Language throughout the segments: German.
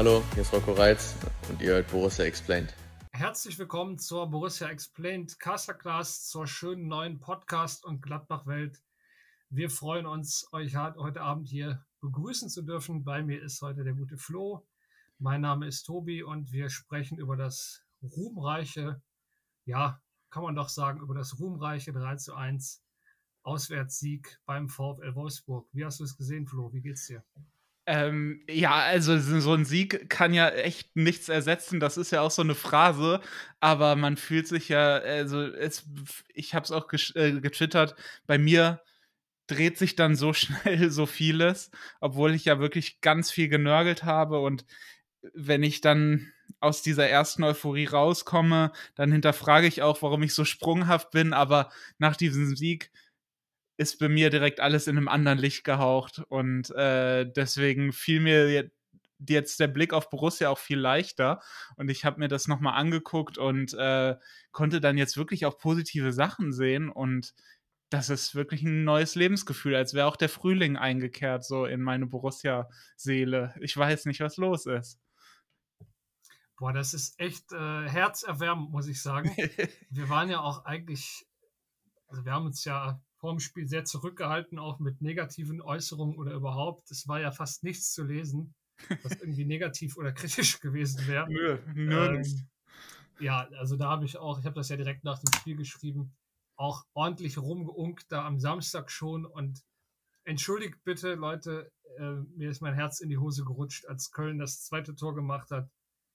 Hallo, hier ist Rocco Reitz und ihr hört Borussia Explained. Herzlich willkommen zur Borussia Explained Masterclass, zur schönen neuen Podcast- und Gladbach-Welt. Wir freuen uns, euch heute Abend hier begrüßen zu dürfen. Bei mir ist heute der gute Flo. Mein Name ist Tobi und wir sprechen über das ruhmreiche, ja, kann man doch sagen, über das ruhmreiche 3:1 Auswärtssieg beim VfL Wolfsburg. Wie hast du es gesehen, Flo? Wie geht's dir? Ja, also so ein Sieg kann ja echt nichts ersetzen. Das ist ja auch so eine Phrase, aber man fühlt sich ja ich habe es auch getwittert, bei mir dreht sich dann so schnell so vieles, obwohl ich ja wirklich ganz viel genörgelt habe und wenn ich dann aus dieser ersten Euphorie rauskomme, dann hinterfrage ich auch, warum ich so sprunghaft bin, aber nach diesem Sieg ist bei mir direkt alles in einem anderen Licht gehaucht und, deswegen fiel mir jetzt der Blick auf Borussia auch viel leichter und ich habe mir das noch mal angeguckt und, konnte dann jetzt wirklich auch positive Sachen sehen und das ist wirklich ein neues Lebensgefühl, als wäre auch der Frühling eingekehrt so in meine Borussia-Seele. Ich weiß nicht, was los ist. Boah, das ist echt herzerwärmend, muss ich sagen. Wir waren ja auch eigentlich, also wir haben uns ja vor dem Spiel sehr zurückgehalten, auch mit negativen Äußerungen oder überhaupt. Es war ja fast nichts zu lesen, was irgendwie negativ oder kritisch gewesen wäre. Nö, nirgends. Ja, also da habe ich habe das ja direkt nach dem Spiel geschrieben, auch ordentlich rumgeunkt da am Samstag schon. Und entschuldigt bitte, Leute, mir ist mein Herz in die Hose gerutscht, als Köln das zweite Tor gemacht hat.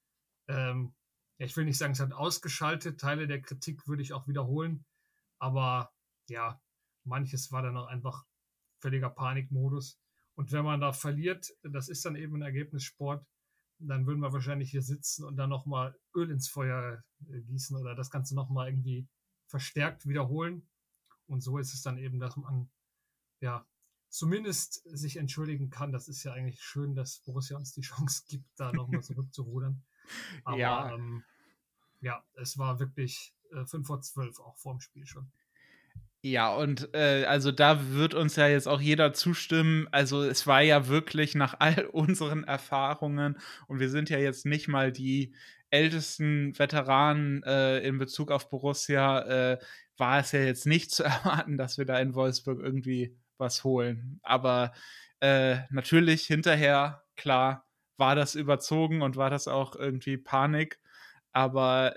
Ja, ich will nicht sagen, es hat ausgeschaltet. Teile der Kritik würde ich auch wiederholen. Aber ja, manches war dann auch einfach völliger Panikmodus. Und wenn man da verliert, das ist dann eben ein Ergebnissport, dann würden wir wahrscheinlich hier sitzen und dann nochmal Öl ins Feuer gießen oder das Ganze nochmal irgendwie verstärkt wiederholen. Und so ist es dann eben, dass man ja zumindest sich entschuldigen kann. Das ist ja eigentlich schön, dass Borussia uns die Chance gibt, da nochmal zurückzurudern. Aber Ja. ja, es war wirklich 5 vor 12 auch vor dem Spiel schon. Ja, und, also, da wird uns ja jetzt auch jeder zustimmen. Also, es war ja wirklich nach all unseren Erfahrungen und wir sind ja jetzt nicht mal die ältesten Veteranen, in Bezug auf Borussia, war es ja jetzt nicht zu erwarten, dass wir da in Wolfsburg irgendwie was holen. Aber, natürlich hinterher, klar, war das überzogen und war das auch irgendwie Panik. Aber,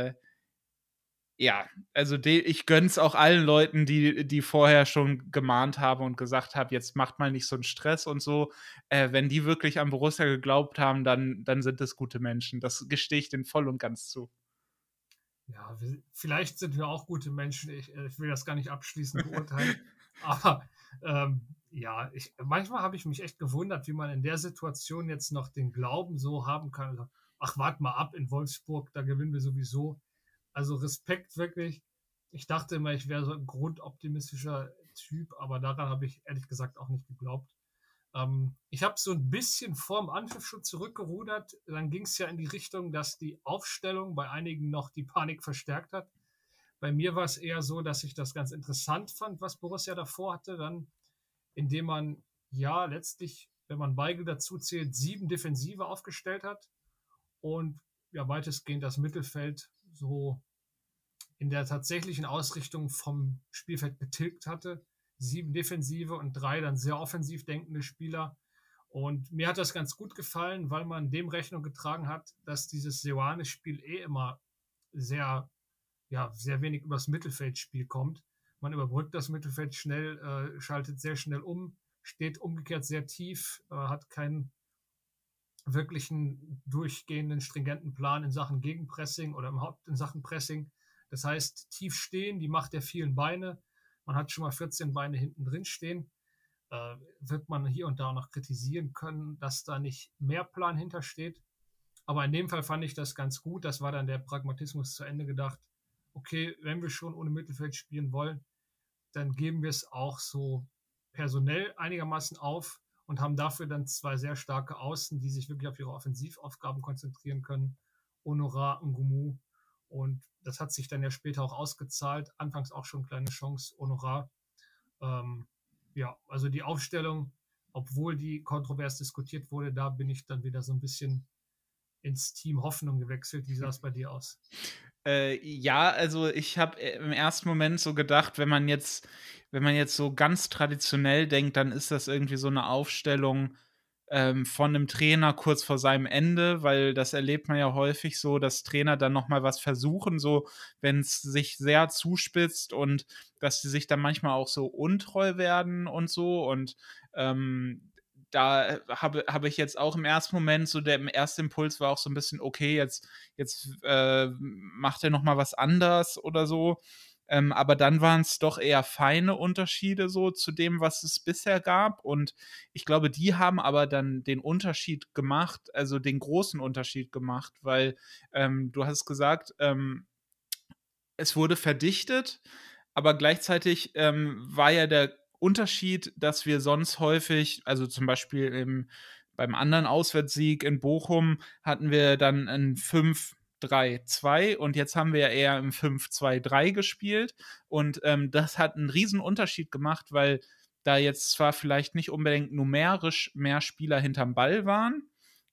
ja, also ich gönn's auch allen Leuten, die vorher schon gemahnt haben und gesagt haben: „Jetzt macht mal nicht so 'n Stress und so.“ Wenn die wirklich an Borussia geglaubt haben, dann sind das gute Menschen. Das gestehe ich denen voll und ganz zu. Ja, vielleicht sind wir auch gute Menschen. Ich will das gar nicht abschließend beurteilen. Aber ja, manchmal habe ich mich echt gewundert, wie man in der Situation jetzt noch den Glauben so haben kann. Also, ach, wart mal ab in Wolfsburg, da gewinnen wir sowieso. Also Respekt wirklich. Ich dachte immer, ich wäre so ein grundoptimistischer Typ, aber daran habe ich ehrlich gesagt auch nicht geglaubt. Ich habe so ein bisschen vorm Anpfiff schon zurückgerudert. Dann ging es ja in die Richtung, dass die Aufstellung bei einigen noch die Panik verstärkt hat. Bei mir war es eher so, dass ich das ganz interessant fand, was Borussia davor hatte, dann, indem man ja letztlich, wenn man Weigl dazu zählt, 7 Defensive aufgestellt hat und ja weitestgehend das Mittelfeld so in der tatsächlichen Ausrichtung vom Spielfeld getilgt hatte. 7 Defensive und 3 dann sehr offensiv denkende Spieler. Und mir hat das ganz gut gefallen, weil man dem Rechnung getragen hat, dass dieses Seoane-Spiel immer sehr, ja, sehr wenig übers Mittelfeldspiel kommt. Man überbrückt das Mittelfeld schnell, schaltet sehr schnell um, steht umgekehrt sehr tief, hat keinen wirklichen durchgehenden, stringenten Plan in Sachen Gegenpressing oder überhaupt in Sachen Pressing. Das heißt, tief stehen, die Macht der vielen Beine. Man hat schon mal 14 Beine hinten drin stehen. Wird man hier und da noch kritisieren können, dass da nicht mehr Plan hintersteht. Aber in dem Fall fand ich das ganz gut. Das war dann der Pragmatismus zu Ende gedacht. Okay, wenn wir schon ohne Mittelfeld spielen wollen, dann geben wir es auch so personell einigermaßen auf und haben dafür dann 2 sehr starke Außen, die sich wirklich auf ihre Offensivaufgaben konzentrieren können. Honorar, Ngumu. Und das hat sich dann ja später auch ausgezahlt. Anfangs auch schon eine kleine Chance, Honorar. Ja, also die Aufstellung, obwohl die kontrovers diskutiert wurde, da bin ich dann wieder so ein bisschen ins Team Hoffnung gewechselt. Wie sah es bei dir aus? Ja, also ich habe im ersten Moment so gedacht, wenn man jetzt so ganz traditionell denkt, dann ist das irgendwie so eine Aufstellung, von 'nem Trainer kurz vor seinem Ende, weil das erlebt man ja häufig so, dass Trainer dann noch mal was versuchen, so wenn's sich sehr zuspitzt und dass sie sich dann manchmal auch so untreu werden und so. Und, da habe ich jetzt auch im ersten Moment so der erste Impuls war auch so ein bisschen: „Okay, jetzt macht er noch mal was anders oder so.“ Aber dann waren es doch eher feine Unterschiede so zu dem, was es bisher gab. Und ich glaube, die haben aber dann den Unterschied gemacht, also den großen Unterschied gemacht, weil, du hast gesagt, es wurde verdichtet, aber gleichzeitig, war ja der Unterschied, dass wir sonst häufig, also zum Beispiel beim anderen Auswärtssieg in Bochum hatten wir dann 'n 5-3-2 und jetzt haben wir ja eher im 5-2-3 gespielt. Und, das hat einen riesen Unterschied gemacht, weil da jetzt zwar vielleicht nicht unbedingt numerisch mehr Spieler hinterm Ball waren,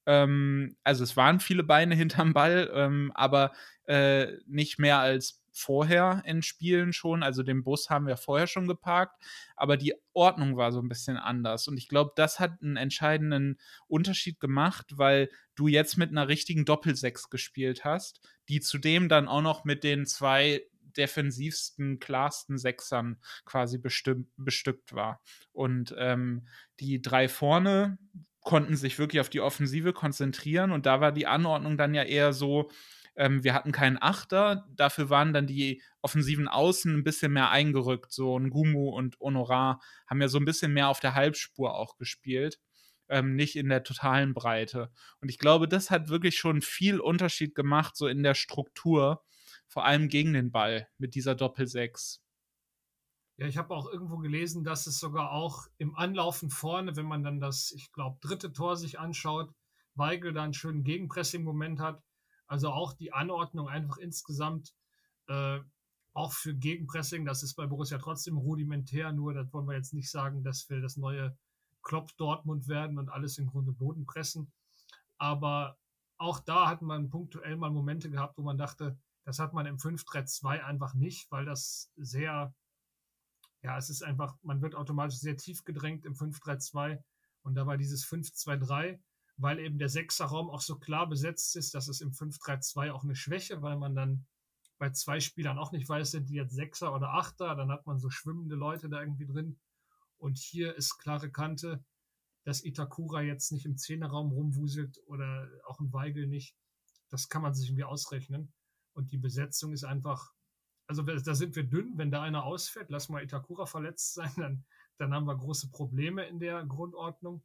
also es waren viele Beine hinterm Ball, aber nicht mehr als vorher in Spielen schon. Also den Bus haben wir vorher schon geparkt, aber die Ordnung war so ein bisschen anders. Und ich glaube, das hat einen entscheidenden Unterschied gemacht, weil du jetzt mit einer richtigen Doppelsechs gespielt hast, die zudem dann auch noch mit den 2 defensivsten, klarsten Sechsern quasi bestückt war. Und, die 3 vorne konnten sich wirklich auf die Offensive konzentrieren und da war die Anordnung dann ja eher so, wir hatten keinen Achter, dafür waren dann die offensiven Außen ein bisschen mehr eingerückt. So 'n Gumu und Honorar haben ja so ein bisschen mehr auf der Halbspur auch gespielt, nicht in der totalen Breite. Und ich glaube, das hat wirklich schon viel Unterschied gemacht, so in der Struktur, vor allem gegen den Ball mit dieser Doppelsechs. Ja, ich habe auch irgendwo gelesen, dass es sogar auch im Anlaufen vorne, wenn man dann das, ich glaube, dritte Tor sich anschaut, Weigl da einen schönen Gegenpressing-Moment hat. Also auch die Anordnung einfach insgesamt, äh, auch für Gegenpressing, das ist bei Borussia trotzdem rudimentär, nur das wollen wir jetzt nicht sagen, dass wir das neue Klopp Dortmund werden und alles in Grund und Boden pressen. Aber auch da hat man punktuell mal Momente gehabt, wo man dachte, das hat man im 5-3-2 einfach nicht, weil das sehr, ja, es ist einfach, man wird automatisch sehr tief gedrängt im 5-3-2 und da war dieses 5-2-3, weil eben der Sechserraum auch so klar besetzt ist, dass es im 5-3-2 auch eine Schwäche, weil man dann bei 2 Spielern auch nicht weiß, sind die jetzt Sechser oder Achter, dann hat man so schwimmende Leute da irgendwie drin. Und hier ist klare Kante, dass Itakura jetzt nicht im Zehnerraum rumwuselt oder auch ein Weigel nicht. Das kann man sich irgendwie ausrechnen. Und die Besetzung ist einfach, also da sind wir dünn. Wenn da einer ausfällt, lass mal Itakura verletzt sein, dann haben wir große Probleme in der Grundordnung.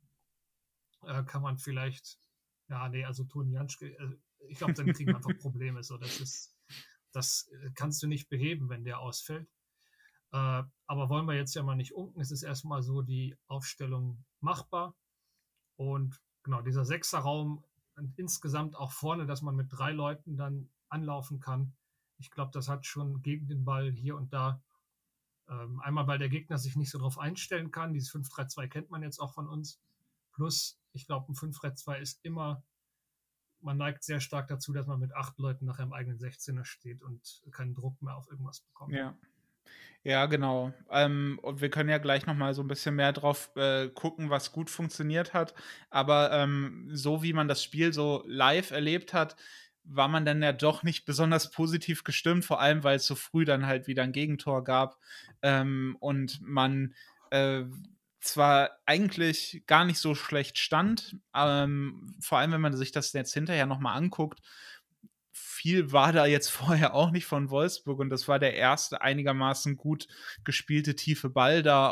Kann man vielleicht, ja, nee, also Toni Janschke, ich glaube, dann kriegen wir einfach Probleme. So, das kannst du nicht beheben, wenn der ausfällt. Aber wollen wir jetzt ja mal nicht unken. Es ist erstmal so die Aufstellung machbar. Und genau, dieser Sechserraum und insgesamt auch vorne, dass man mit 3 Leuten dann anlaufen kann. Ich glaube, das hat schon gegen den Ball hier und da, einmal, weil der Gegner sich nicht so drauf einstellen kann. Dieses 5-3-2 kennt man jetzt auch von uns. Plus, ich glaube, ein 5-3-2 ist immer, man neigt sehr stark dazu, dass man mit 8 Leuten nachher im eigenen 16er steht und keinen Druck mehr auf irgendwas bekommt. Ja. Ja, genau. Und wir können ja gleich noch mal so ein bisschen mehr drauf, gucken, was gut funktioniert hat. Aber, so wie man das Spiel so live erlebt hat, war man dann ja doch nicht besonders positiv gestimmt, vor allem, weil es so früh dann halt wieder ein Gegentor gab, und man, äh, zwar eigentlich gar nicht so schlecht stand, vor allem, wenn man sich das jetzt hinterher noch mal anguckt, viel war da jetzt vorher auch nicht von Wolfsburg und das war der erste einigermaßen gut gespielte tiefe Ball da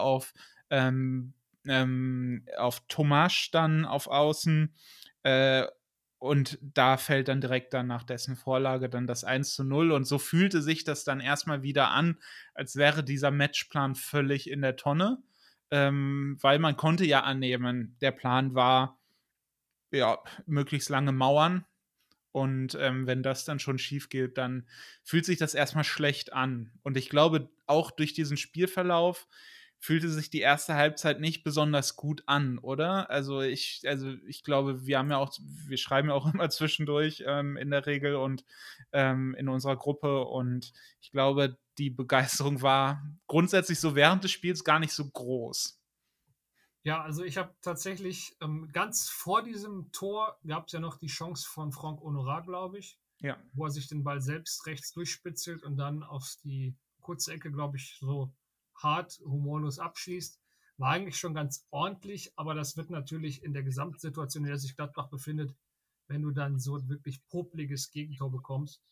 auf Tomasch dann auf Außen. Äh, und da fällt dann direkt dann nach dessen Vorlage dann das 1:0 und so fühlte sich das dann erstmal wieder an, als wäre dieser Matchplan völlig in der Tonne, weil man konnte ja annehmen, der Plan war, ja, möglichst lange mauern und, wenn das dann schon schief geht, dann fühlt sich das erstmal schlecht an. Und ich glaube, auch durch diesen Spielverlauf fühlte sich die erste Halbzeit nicht besonders gut an, oder? Ich glaube, wir schreiben ja auch immer zwischendurch, in der Regel und, in unserer Gruppe und ich glaube, die Begeisterung war grundsätzlich so während des Spiels gar nicht so groß. Ja, also ich habe tatsächlich ganz vor diesem Tor gab es ja noch die Chance von Franck Honorat, glaube ich, Ja. wo er sich den Ball selbst rechts durchspitzelt und dann auf die kurze Ecke, glaube ich, so hart, humorlos abschließt. War eigentlich schon ganz ordentlich, aber das wird natürlich in der Gesamtsituation, in der sich Gladbach befindet, wenn du dann so ein wirklich popliges Gegentor bekommst,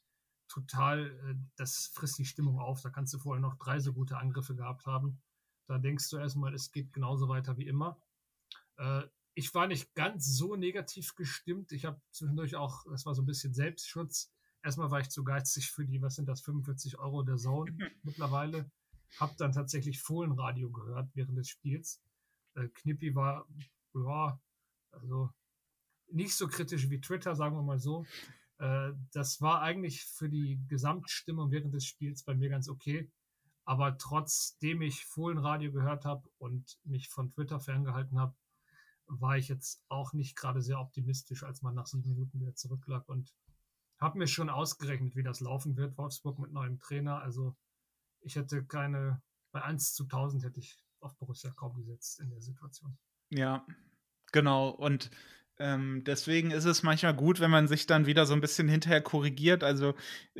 das frisst die Stimmung auf. Da kannst du vorher noch 3 so gute Angriffe gehabt haben. Da denkst du erstmal, es geht genauso weiter wie immer. Ich war nicht ganz so negativ gestimmt. Ich habe zwischendurch auch, das war so ein bisschen Selbstschutz. Erstmal war ich zu geizig für die, was sind das, 45 € der Zone mittlerweile. Hab dann tatsächlich Fohlenradio gehört während des Spiels. Knippi war, ja, also nicht so kritisch wie Twitter, sagen wir mal so. Das war eigentlich für die Gesamtstimmung während des Spiels bei mir ganz okay. Aber trotzdem ich Fohlenradio gehört habe und mich von Twitter ferngehalten habe, war ich jetzt auch nicht gerade sehr optimistisch, als man nach 7 Minuten wieder zurücklag und habe mir schon ausgerechnet, wie das laufen wird. Wolfsburg mit neuem Trainer. Also ich hätte bei 1:1000 hätte ich auf Borussia kaum gesetzt in der Situation. Ja, genau. Und deswegen ist es manchmal gut, wenn man sich dann wieder so ein bisschen hinterher korrigiert. Also,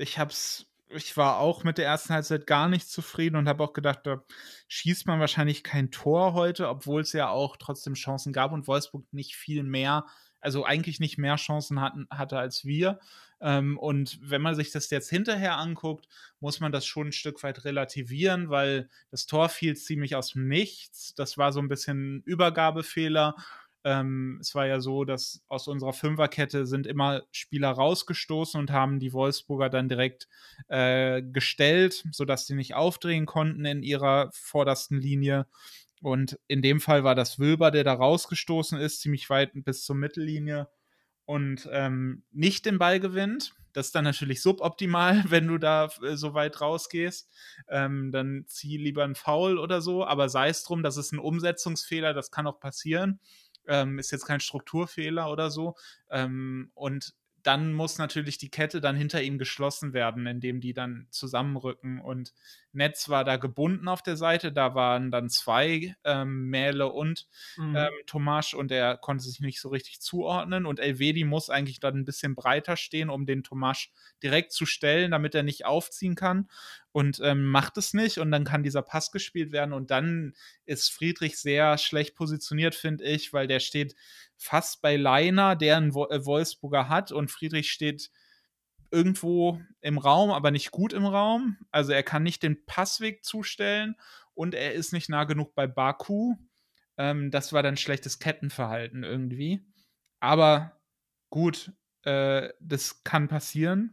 ich war auch mit der ersten Halbzeit gar nicht zufrieden und habe auch gedacht, da schießt man wahrscheinlich kein Tor heute, obwohl es ja auch trotzdem Chancen gab und Wolfsburg nicht viel mehr, also eigentlich nicht mehr Chancen hatte als wir. Und wenn man sich das jetzt hinterher anguckt, muss man das schon ein Stück weit relativieren, weil das Tor fiel ziemlich aus dem Nichts. Das war so ein bisschen 'n Übergabefehler. Es war ja so, dass aus unserer Fünferkette sind immer Spieler rausgestoßen und haben die Wolfsburger dann direkt gestellt, sodass die nicht aufdrehen konnten in ihrer vordersten Linie. Und in dem Fall war das Wöber, der da rausgestoßen ist, ziemlich weit bis zur Mittellinie und nicht den Ball gewinnt. Das ist dann natürlich suboptimal, wenn du da so weit rausgehst. Dann zieh lieber einen Foul oder so, aber sei es drum, das ist ein Umsetzungsfehler, das kann auch passieren. Ist jetzt kein Strukturfehler oder so. Und dann muss natürlich die Kette dann hinter ihm geschlossen werden, indem die dann zusammenrücken. Und Netz war da gebunden auf der Seite, da waren dann 2, Mähle und Tomasch, und er konnte sich nicht so richtig zuordnen. Und Elvedi muss eigentlich dann ein bisschen breiter stehen, um den Tomasch direkt zu stellen, damit er nicht aufziehen kann. Und macht es nicht. Und dann kann dieser Pass gespielt werden. Und dann ist Friedrich sehr schlecht positioniert, finde ich, weil der steht fast bei Leiner, der einen Wolfsburger hat. Und Friedrich steht irgendwo im Raum, aber nicht gut im Raum. Also er kann nicht den Passweg zustellen und er ist nicht nah genug bei Baku. Das war dann schlechtes Kettenverhalten irgendwie. Aber gut, das kann passieren.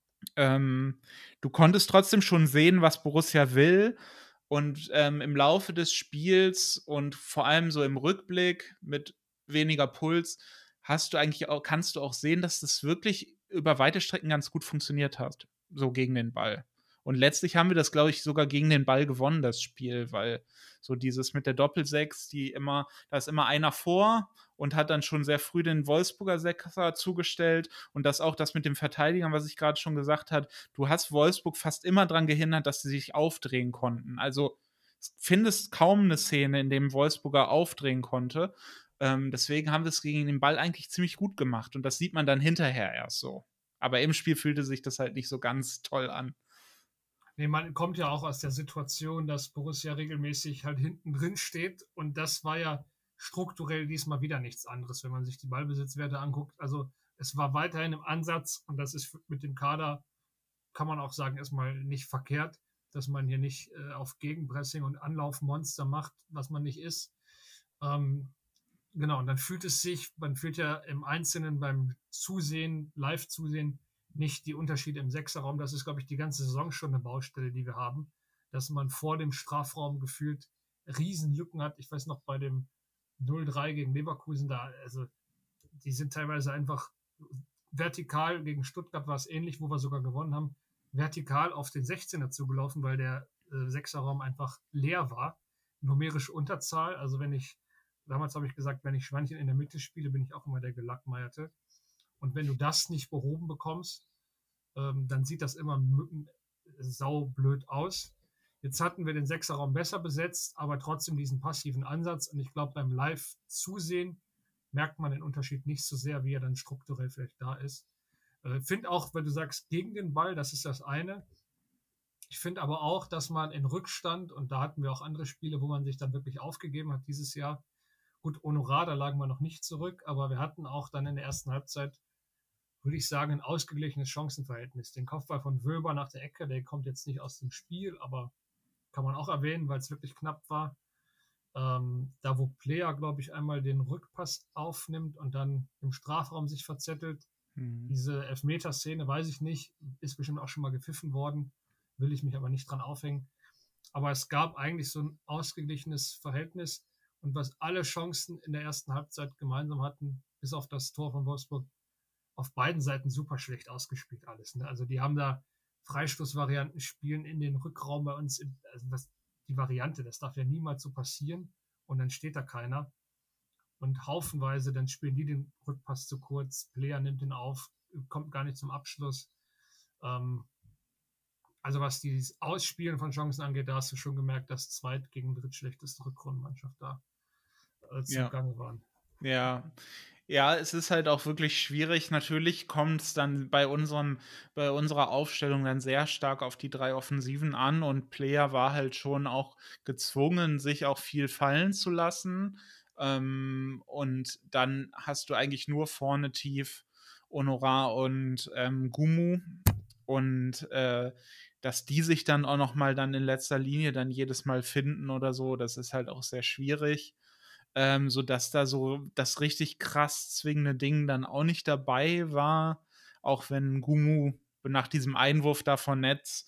Du konntest trotzdem schon sehen, was Borussia will. Und im Laufe des Spiels und vor allem so im Rückblick mit weniger Puls kannst du auch sehen, dass das wirklich über weite Strecken ganz gut funktioniert hat, so gegen den Ball. Und letztlich haben wir das, glaube ich, sogar gegen den Ball gewonnen, das Spiel, weil so dieses mit der Doppelsechs, da ist immer einer vor und hat dann schon sehr früh den Wolfsburger Sechser zugestellt und das mit dem Verteidigern, was ich gerade schon gesagt habe, du hast Wolfsburg fast immer daran gehindert, dass sie sich aufdrehen konnten. Also findest kaum eine Szene, in dem Wolfsburger aufdrehen konnte. Deswegen haben wir es gegen den Ball eigentlich ziemlich gut gemacht und das sieht man dann hinterher erst so. Aber im Spiel fühlte sich das halt nicht so ganz toll an. Nee, man kommt ja auch aus der Situation, dass Borussia regelmäßig halt hinten drin steht und das war ja strukturell diesmal wieder nichts anderes, wenn man sich die Ballbesitzwerte anguckt. Also es war weiterhin im Ansatz und das ist mit dem Kader, kann man auch sagen, erstmal nicht verkehrt, dass man hier nicht auf Gegenpressing und Anlaufmonster macht, was man nicht ist. Genau, und dann man fühlt ja im Einzelnen beim Zusehen, Live-Zusehen, nicht die Unterschiede im Sechserraum. Das ist, glaube ich, die ganze Saison schon eine Baustelle, die wir haben, dass man vor dem Strafraum gefühlt Riesenlücken hat. Ich weiß noch, bei dem 0-3 gegen Leverkusen, also die sind teilweise einfach vertikal, gegen Stuttgart war es ähnlich, wo wir sogar gewonnen haben, vertikal auf den 16er zugelaufen, weil der Sechserraum einfach leer war. numerische Unterzahl. Also damals habe ich gesagt, wenn ich Schweinchen in der Mitte spiele, bin ich auch immer der Gelackmeierte. Und wenn du das nicht behoben bekommst, dann sieht das immer saublöd aus. Jetzt hatten wir den Sechserraum besser besetzt, aber trotzdem diesen passiven Ansatz. Und ich glaube, beim Live-Zusehen merkt man den Unterschied nicht so sehr, wie er dann strukturell vielleicht da ist. Finde auch, wenn du sagst, gegen den Ball, das ist das eine. Ich finde aber auch, dass man in Rückstand, und da hatten wir auch andere Spiele, wo man sich dann wirklich aufgegeben hat dieses Jahr. Gut, Honorar, da lagen wir noch nicht zurück, aber wir hatten auch dann in der ersten Halbzeit, würde ich sagen, ein ausgeglichenes Chancenverhältnis. Den Kopfball von Wöber nach der Ecke, der kommt jetzt nicht aus dem Spiel, aber kann man auch erwähnen, weil es wirklich knapp war. Da, wo Player, glaube ich, einmal den Rückpass aufnimmt und dann im Strafraum sich verzettelt. Diese Elfmeterszene, weiß ich nicht, ist bestimmt auch schon mal gepfiffen worden, will ich mich aber nicht dran aufhängen. Aber es gab eigentlich so ein ausgeglichenes Verhältnis und was alle Chancen in der ersten Halbzeit gemeinsam hatten, bis auf das Tor von Wolfsburg, auf beiden Seiten super schlecht ausgespielt alles. Ne? Also die haben da Freistoßvarianten spielen in den Rückraum bei uns, die Variante, das darf ja niemals so passieren und dann steht da keiner. Und haufenweise, dann spielen die den Rückpass zu kurz, Player nimmt ihn auf, kommt gar nicht zum Abschluss. Also was dieses Ausspielen von Chancen angeht, da hast du schon gemerkt, dass zweit- gegen drittschlechteste Rückrundenmannschaft da zugange waren. Ja. Ja, es ist halt auch wirklich schwierig. Natürlich kommt es dann bei unserer Aufstellung dann sehr stark auf die 3 Offensiven an und Player war halt schon auch gezwungen, sich auch viel fallen zu lassen. Und dann hast du eigentlich nur vorne tief Honorar und Gumu. Und dass die sich dann auch noch mal dann in letzter Linie dann jedes Mal finden oder so, das ist halt auch sehr schwierig. Sodass da so das richtig krass zwingende Ding dann auch nicht dabei war, auch wenn Gumu nach diesem Einwurf da von Netz,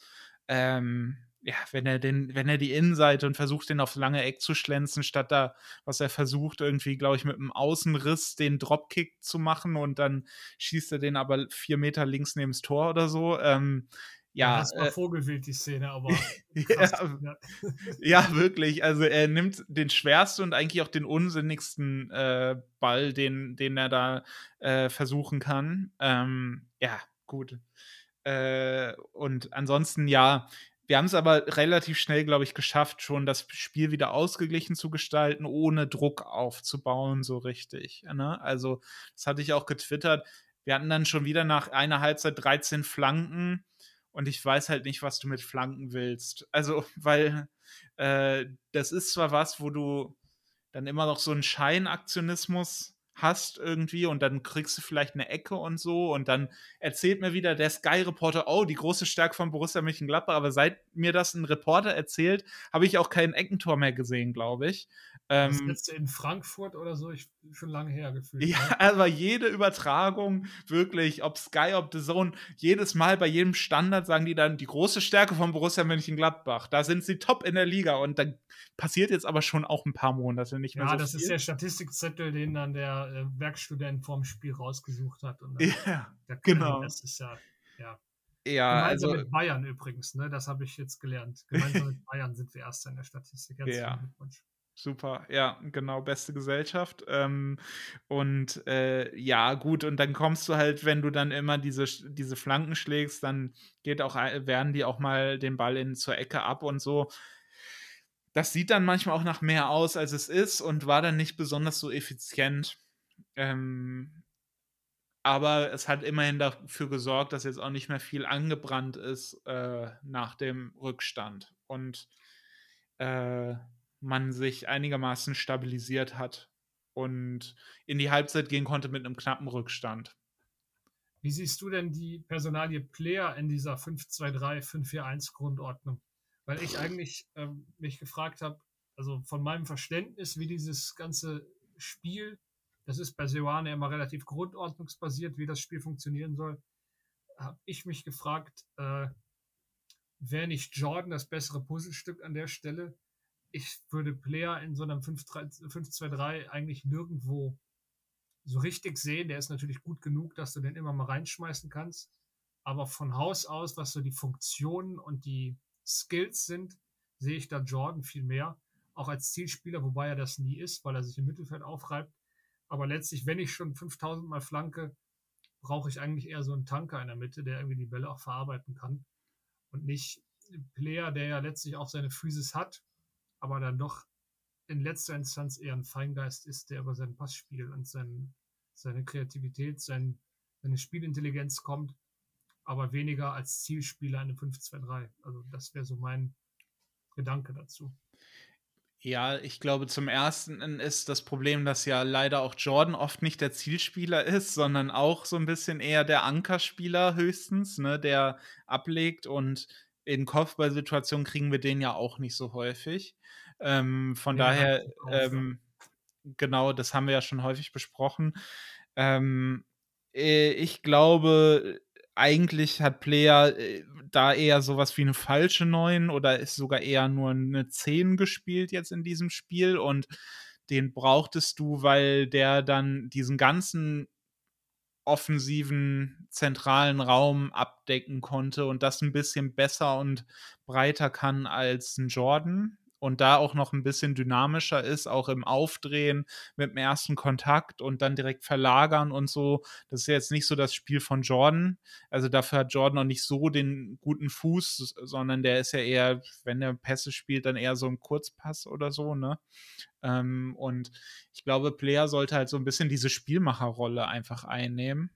ja, wenn er die Innenseite und versucht, den aufs lange Eck zu schlänzen, statt da, was er versucht, irgendwie, glaube ich, mit einem Außenriss den Dropkick zu machen und dann schießt er den aber 4 Meter links neben das Tor oder so. Ja, das war Vogelwild, die Szene, aber krass. Ja, wirklich. Also er nimmt den schwersten und eigentlich auch den unsinnigsten Ball, den er da versuchen kann. Ja, gut. Und ansonsten, ja, wir haben es aber relativ schnell, glaube ich, geschafft, schon das Spiel wieder ausgeglichen zu gestalten, ohne Druck aufzubauen, so richtig. Ne? Also, das hatte ich auch getwittert. Wir hatten dann schon wieder nach einer Halbzeit 13 Flanken. Und ich weiß halt nicht, was du mit Flanken willst. Also, weil das ist zwar was, wo du dann immer noch so einen Scheinaktionismus hast irgendwie und dann kriegst du vielleicht eine Ecke und so und dann erzählt mir wieder der Sky-Reporter, oh, die große Stärke von Borussia Mönchengladbach, aber seit mir das ein Reporter erzählt, habe ich auch kein Eckentor mehr gesehen, glaube ich. Das letzte in Frankfurt oder so, schon lange her gefühlt. Ja, aber jede Übertragung, wirklich, ob Sky, ob The Zone, jedes Mal bei jedem Standard sagen die dann, die große Stärke von Borussia Mönchengladbach, da sind sie top in der Liga und dann passiert jetzt aber schon auch ein paar Monate nicht mehr so viel. Ja, das ist der Statistikzettel, den dann der Werkstudent vorm Spiel rausgesucht hat. Und dann, ja, genau. Das ist ja. Gemeinsam mit Bayern übrigens, ne? Das habe ich jetzt gelernt. Gemeinsam mit Bayern sind wir Erster in der Statistik. Herzlichen Glückwunsch. Super, ja, genau, beste Gesellschaft. Und ja, gut, und dann kommst du halt, wenn du dann immer diese Flanken schlägst, dann wehren die auch mal den Ball zur Ecke ab und so. Das sieht dann manchmal auch nach mehr aus, als es ist und war dann nicht besonders so effizient. Aber es hat immerhin dafür gesorgt, dass jetzt auch nicht mehr viel angebrannt ist nach dem Rückstand. Und man sich einigermaßen stabilisiert hat und in die Halbzeit gehen konnte mit einem knappen Rückstand. Wie siehst du denn die Personalie Player in dieser 5-2-3, 5-4-1 Grundordnung? Weil ich eigentlich mich gefragt habe, also von meinem Verständnis, wie dieses ganze Spiel, das ist bei Seoane immer relativ grundordnungsbasiert, wie das Spiel funktionieren soll, habe ich mich gefragt, wäre nicht Jordan das bessere Puzzlestück an der Stelle? Ich würde Player in so einem 5-2-3 eigentlich nirgendwo so richtig sehen. Der ist natürlich gut genug, dass du den immer mal reinschmeißen kannst. Aber von Haus aus, was so die Funktionen und die Skills sind, sehe ich da Jordan viel mehr. auch als Zielspieler, wobei er das nie ist, weil er sich im Mittelfeld aufreibt. Aber letztlich, wenn ich schon 5000 Mal flanke, brauche ich eigentlich eher so einen Tanker in der Mitte, der irgendwie die Bälle auch verarbeiten kann und nicht einen Player, der ja letztlich auch seine Physis hat, aber dann doch in letzter Instanz eher ein Feingeist ist, der über sein Passspiel und seine Kreativität, seine Spielintelligenz kommt, aber weniger als Zielspieler in einem 5-2-3. Also das wäre so mein Gedanke dazu. Ja, ich glaube, zum Ersten ist das Problem, dass ja leider auch Jordan oft nicht der Zielspieler ist, sondern auch so ein bisschen eher der Ankerspieler höchstens, ne, der ablegt, und in Kopfballsituationen kriegen wir den ja auch nicht so häufig. Von Nee, reicht daher, nicht auf, ja. genau, das haben wir ja schon häufig besprochen. Ähm, ich glaube, eigentlich hat Player da eher sowas wie eine falsche 9 oder ist sogar eher nur eine 10 gespielt jetzt in diesem Spiel, und den brauchtest du, weil der dann diesen ganzen offensiven zentralen Raum abdecken konnte und das ein bisschen besser und breiter kann als 'n Jordan und da auch noch ein bisschen dynamischer ist, auch im Aufdrehen mit dem ersten Kontakt und dann direkt verlagern und so. Das ist ja jetzt nicht so das Spiel von Jordan. Also, dafür hat Jordan noch nicht so den guten Fuß, sondern der ist ja eher, wenn er Pässe spielt, dann eher so ein Kurzpass oder so, ne? Und ich glaube, Player sollte halt so ein bisschen diese Spielmacherrolle einfach einnehmen.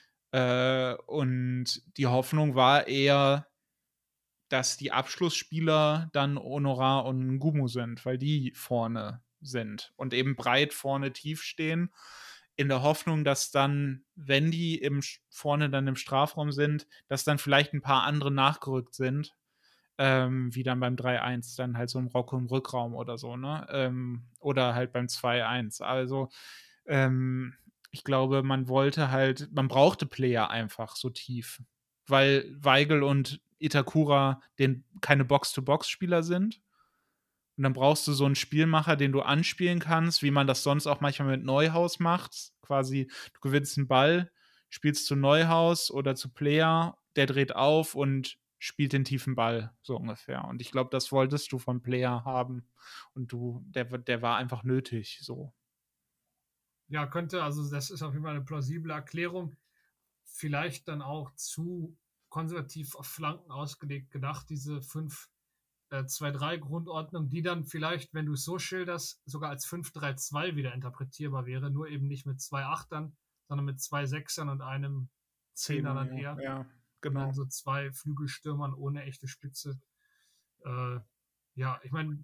Und die Hoffnung war eher, dass die Abschlussspieler dann Honorar und Ngumu sind, weil die vorne sind und eben breit vorne tief stehen, in der Hoffnung, dass dann, wenn die vorne dann im Strafraum sind, dass dann vielleicht ein paar andere nachgerückt sind, wie dann beim 3-1, dann halt so im Rocco im Rückraum oder so, ne? Oder halt beim 2-1. Also, ähm, ich glaube, man brauchte Player einfach so tief, weil Weigl und Itakura keine Box-to-Box-Spieler sind. Und dann brauchst du so einen Spielmacher, den du anspielen kannst, wie man das sonst auch manchmal mit Neuhaus macht. Quasi, du gewinnst einen Ball, spielst zu Neuhaus oder zu Player, der dreht auf und spielt den tiefen Ball, so ungefähr. Und ich glaube, das wolltest du von Player haben. Und der war einfach nötig, so. Ja, könnte, also das ist auf jeden Fall eine plausible Erklärung. Vielleicht dann auch zu konservativ auf Flanken ausgelegt gedacht, diese 5-2-3 Grundordnung, die dann vielleicht, wenn du es so schilderst, sogar als 5-3-2 wieder interpretierbar wäre, nur eben nicht mit 2 Achtern, sondern mit 2 Sechsern und einem Zehner dann Ja, eher. ja, Und dann genau. so 2 Flügelstürmern ohne echte Spitze. Äh, ja, ich meine,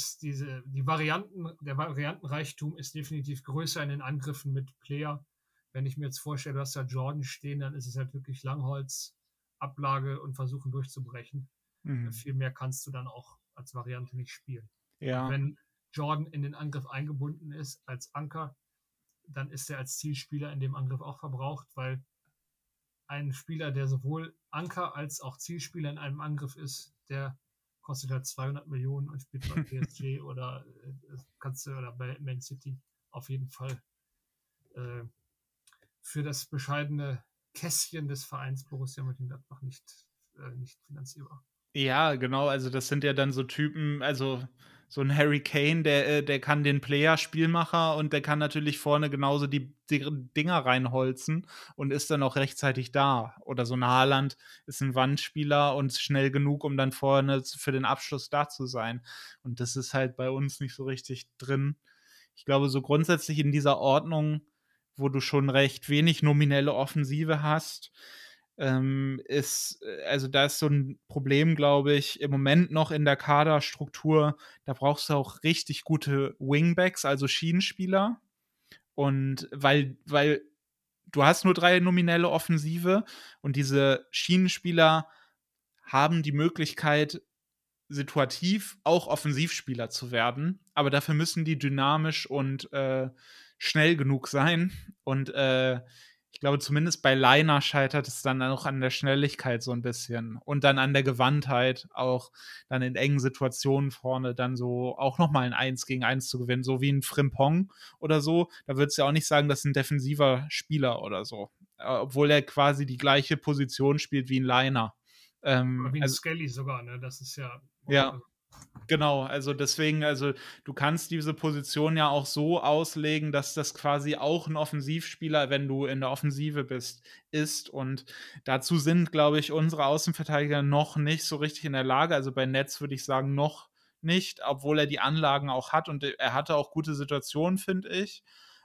der Variantenreichtum ist definitiv größer in den Angriffen mit Player. Wenn ich mir jetzt vorstelle, du hast da Jordan stehen, dann ist es halt wirklich Langholz, Ablage und versuchen durchzubrechen. Mhm. Viel mehr kannst du dann auch als Variante nicht spielen. Und Ja, wenn Jordan in den Angriff eingebunden ist als Anker, dann ist er als Zielspieler in dem Angriff auch verbraucht, weil ein Spieler, der sowohl Anker als auch Zielspieler in einem Angriff ist, der kostet halt 200 Millionen und spielt bei PSG oder bei Man City auf jeden Fall äh, für das bescheidene Kästchen des Vereins Borussia Mönchengladbach nicht finanzierbar. ja, genau, also das sind ja dann so Typen, also so ein Harry Kane, der kann den Player Spielmacher und der kann natürlich vorne genauso die Dinger reinholzen und ist dann auch rechtzeitig da. Oder so ein Haaland ist ein Wandspieler und schnell genug, um dann vorne für den Abschluss da zu sein. Und das ist halt bei uns nicht so richtig drin. Ich glaube, so grundsätzlich in dieser Ordnung, wo du schon recht wenig nominelle Offensive hast, also da ist so ein Problem, glaube ich, im Moment noch in der Kaderstruktur. Da brauchst du auch richtig gute Wingbacks, also Schienenspieler. Und weil du hast nur 3 nominelle Offensive und diese Schienenspieler haben die Möglichkeit, situativ auch Offensivspieler zu werden, aber dafür müssen die dynamisch und schnell genug sein. Und ich glaube, zumindest bei Lainer scheitert es dann auch an der Schnelligkeit so ein bisschen und dann an der Gewandtheit, auch dann in engen Situationen vorne dann so auch nochmal ein 1 gegen 1 zu gewinnen, so wie ein Frimpong oder so. Da würdest du ja auch nicht sagen, das ist ein defensiver Spieler oder so, obwohl er quasi die gleiche Position spielt wie ein Liner. Oder wie ein Also Skelly sogar, ne? Das ist ja auch ja, Genau, also deswegen, also du kannst diese Position ja auch so auslegen, dass das quasi auch ein Offensivspieler, wenn du in der Offensive bist, ist. Und dazu sind, glaube ich, unsere Außenverteidiger noch nicht so richtig in der Lage. Also bei Netz würde ich sagen, noch nicht, obwohl er die Anlagen auch hat und er hatte auch gute Situationen, finde ich.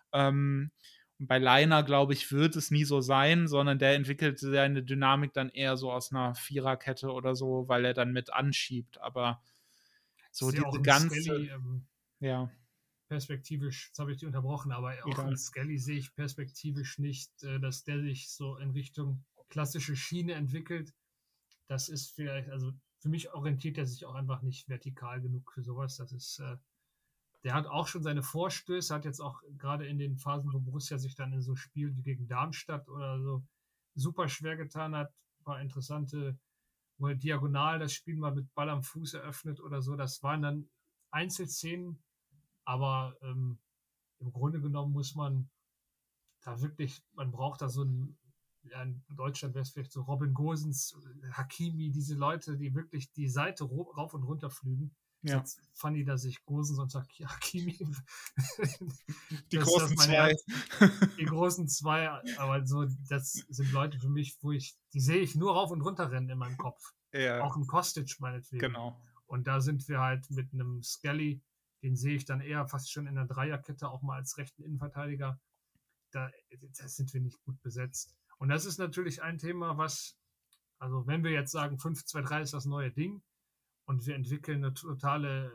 Und bei Lainer, glaube ich, wird es nie so sein, sondern der entwickelt seine Dynamik dann eher so aus einer Viererkette oder so, weil er dann mit anschiebt. Aber Ich so sehe auch diese einen ganze, Skelly ja, perspektivisch, jetzt habe ich dich unterbrochen, aber auch einen egal. Skelly sehe ich perspektivisch nicht, dass der sich so in Richtung klassische Schiene entwickelt. Das ist vielleicht, also für mich orientiert er sich auch einfach nicht vertikal genug für sowas. Das ist, der hat auch schon seine Vorstöße, hat jetzt auch gerade in den Phasen, wo Borussia sich dann in so Spielen wie gegen Darmstadt oder so super schwer getan hat, ein paar interessante, wo er diagonal das Spiel mal mit Ball am Fuß eröffnet oder so. Das waren dann Einzelszenen, aber im Grunde genommen muss man da wirklich, man braucht da so ein, ja, in Deutschland wäre es vielleicht so Robin Gosens, Hakimi, diese Leute, die wirklich die Seite rauf und runter flügen. Ist Ja, jetzt funny, dass ich Gosens und Hakimi, die das großen mein zwei. Herz, die großen zwei, aber so, das sind Leute für mich, die sehe ich nur rauf und runter rennen in meinem Kopf. Ja, Auch ein Kostic meinetwegen. genau. Und da sind wir halt mit einem Skelly, den sehe ich dann eher fast schon in der Dreierkette, auch mal als rechten Innenverteidiger. Da sind wir nicht gut besetzt. Und das ist natürlich ein Thema, was, also wenn wir jetzt sagen, 5-2-3 ist das neue Ding und wir entwickeln eine totale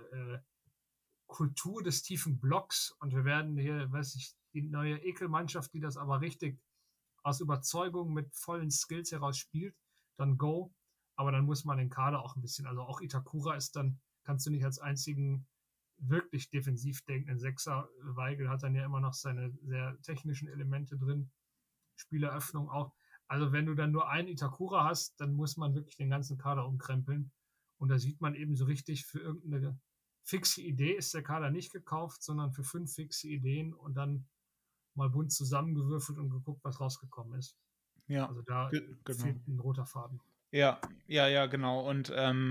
Kultur des tiefen Blocks und wir werden hier, weiß ich, die neue Ekelmannschaft, die das aber richtig aus Überzeugung mit vollen Skills heraus spielt, dann go. Aber dann muss man den Kader auch ein bisschen, also auch Itakura ist dann, kannst du nicht als einzigen wirklich defensiv denkenden Sechser, Weigel hat dann ja immer noch seine sehr technischen Elemente drin, Spieleröffnung auch. Also wenn du dann nur einen Itakura hast, dann muss man wirklich den ganzen Kader umkrempeln. Und da sieht man eben so richtig, für irgendeine fixe Idee ist der Kader nicht gekauft, sondern für 5 fixe Ideen und dann mal bunt zusammengewürfelt und geguckt, was rausgekommen ist. Ja, Also da genau. fehlt ein roter Faden. Ja, ja, ja, genau. Und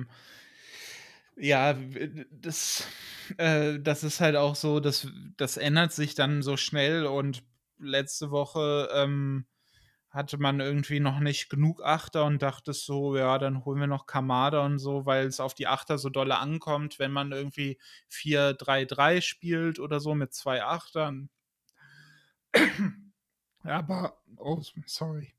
ja, das ist halt auch so, das ändert sich dann so schnell und letzte Woche hatte man irgendwie noch nicht genug Achter und dachte so, ja, dann holen wir noch Kamada und so, weil es auf die Achter so dolle ankommt, wenn man irgendwie 4-3-3 spielt oder so mit 2 Achtern. Aber, oh, sorry.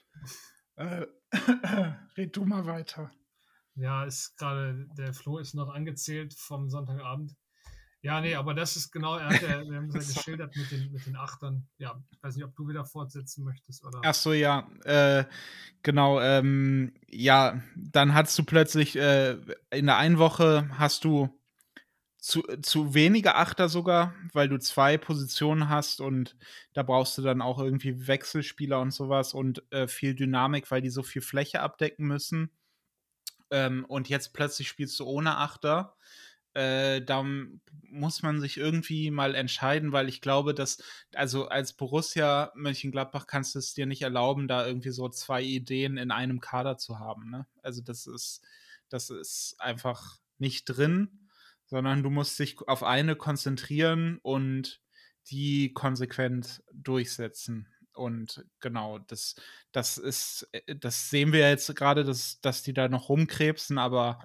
Red du mal weiter. Ja, ist gerade, der Flo ist noch angezählt vom Sonntagabend. Ja, nee, aber das ist genau, wir haben es ja geschildert mit den Achtern. Ja, ich weiß nicht, ob du wieder fortsetzen möchtest oder. Ach so, ja, genau, ja, dann hast du plötzlich in der einen Woche hast du zu wenige Achter sogar, weil du 2 Positionen hast und da brauchst du dann auch irgendwie Wechselspieler und sowas und viel Dynamik, weil die so viel Fläche abdecken müssen. Und jetzt plötzlich spielst du ohne Achter. Da muss man sich irgendwie mal entscheiden, weil ich glaube, dass, also als Borussia Mönchengladbach kannst du es dir nicht erlauben, da irgendwie so 2 Ideen in einem Kader zu haben. Ne? Also das ist einfach nicht drin, sondern du musst dich auf eine konzentrieren und die konsequent durchsetzen. Und genau, das sehen wir jetzt gerade, dass die da noch rumkrebsen, aber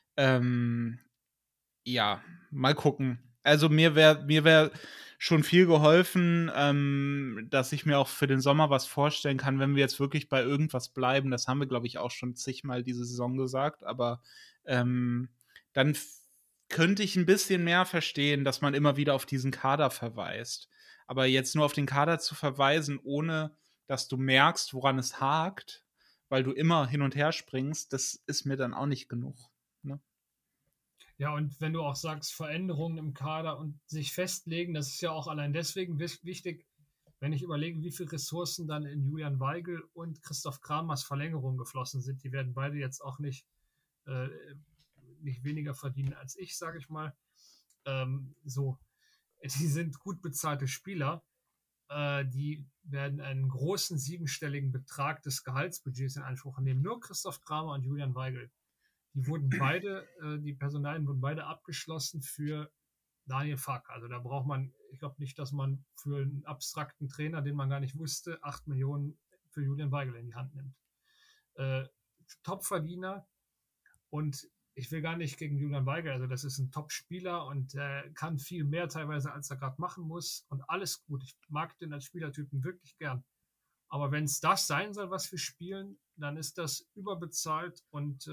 ja, mal gucken. Also mir wär schon viel geholfen, dass ich mir auch für den Sommer was vorstellen kann, wenn wir jetzt wirklich bei irgendwas bleiben. Das haben wir, glaube ich, auch schon zigmal diese Saison gesagt, aber dann könnte ich ein bisschen mehr verstehen, dass man immer wieder auf diesen Kader verweist. Aber jetzt nur auf den Kader zu verweisen, ohne dass du merkst, woran es hakt, weil du immer hin und her springst, das ist mir dann auch nicht genug. Ne? Ja, und wenn du auch sagst, Veränderungen im Kader und sich festlegen, das ist ja auch allein deswegen wichtig, wenn ich überlege, wie viele Ressourcen dann in Julian Weigel und Christoph Kramers Verlängerung geflossen sind. Die werden beide jetzt auch äh, nicht weniger verdienen als ich, sage ich mal. So, die sind gut bezahlte Spieler. Die werden einen großen siebenstelligen Betrag des Gehaltsbudgets in Anspruch nehmen. Nur Christoph Kramer und Julian Weigel. Die Personalien wurden beide abgeschlossen für Daniel Farke. Also da braucht man, ich glaube nicht, dass man für einen abstrakten Trainer, den man gar nicht wusste, 8 Millionen für Julian Weigel in die Hand nimmt. Topverdiener, und ich will gar nicht gegen Julian Weigel, also das ist ein Top-Spieler und kann viel mehr teilweise, als er gerade machen muss, und alles gut. Ich mag den als Spielertypen wirklich gern. Aber wenn es das sein soll, was wir spielen, dann ist das überbezahlt und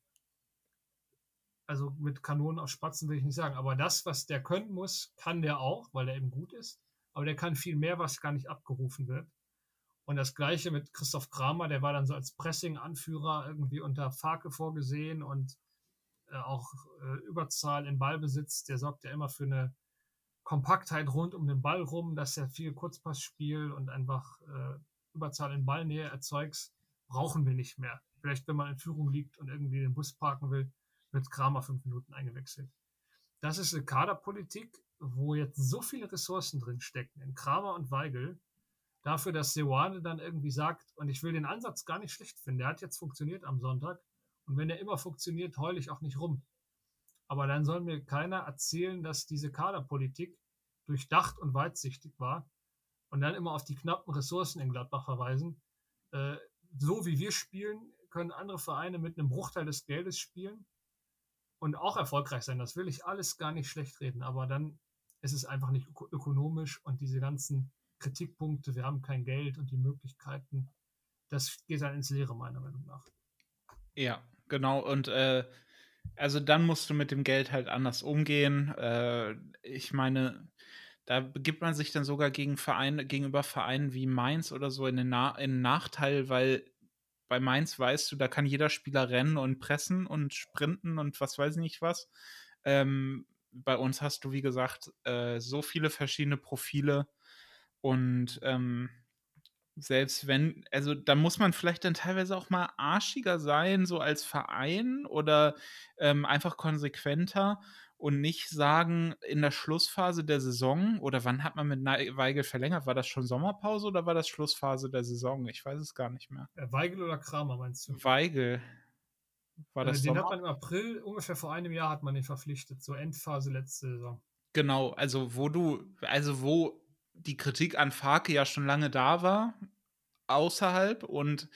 also mit Kanonen auf Spatzen will ich nicht sagen, aber das, was der können muss, kann der auch, weil er eben gut ist. Aber der kann viel mehr, was gar nicht abgerufen wird. Und das Gleiche mit Christoph Kramer, der war dann so als Pressing-Anführer irgendwie unter Farke vorgesehen und auch Überzahl in Ballbesitz. Der sorgt ja immer für eine Kompaktheit rund um den Ball rum, dass er viel Kurzpassspiel und einfach Überzahl in Ballnähe erzeugt. Brauchen wir nicht mehr. Vielleicht, wenn man in Führung liegt und irgendwie den Bus parken will, wird Kramer 5 Minuten eingewechselt. Das ist eine Kaderpolitik, wo jetzt so viele Ressourcen drin stecken, in Kramer und Weigel, dafür, dass Seoane dann irgendwie sagt, und ich will den Ansatz gar nicht schlecht finden, der hat jetzt funktioniert am Sonntag, und wenn er immer funktioniert, heule ich auch nicht rum. Aber dann soll mir keiner erzählen, dass diese Kaderpolitik durchdacht und weitsichtig war und dann immer auf die knappen Ressourcen in Gladbach verweisen. So wie wir spielen, können andere Vereine mit einem Bruchteil des Geldes spielen und auch erfolgreich sein. Das will ich alles gar nicht schlecht reden, aber dann ist es einfach nicht ökonomisch, und diese ganzen Kritikpunkte, wir haben kein Geld und die Möglichkeiten, das geht dann ins Leere, meiner Meinung nach. Ja, genau. Und also dann musst du mit dem Geld halt anders umgehen. Ich meine, da begibt man sich dann sogar gegenüber Vereinen wie Mainz oder so in den Nachteil, weil bei Mainz weißt du, da kann jeder Spieler rennen und pressen und sprinten und was weiß ich nicht was. Bei uns hast du, wie gesagt, so viele verschiedene Profile, und selbst wenn, also da muss man vielleicht dann teilweise auch mal arschiger sein, so als Verein, oder einfach konsequenter und nicht sagen, in der Schlussphase der Saison, oder wann hat man mit Weigel verlängert? War das schon Sommerpause oder war das Schlussphase der Saison? Ich weiß es gar nicht mehr. Weigel oder Kramer, meinst du? Weigel. War das Den Sommer? hat man im April, ungefähr vor einem Jahr, hat man den verpflichtet, so Endphase letzte Saison. Genau, also wo die Kritik an Farke ja schon lange da war, außerhalb, und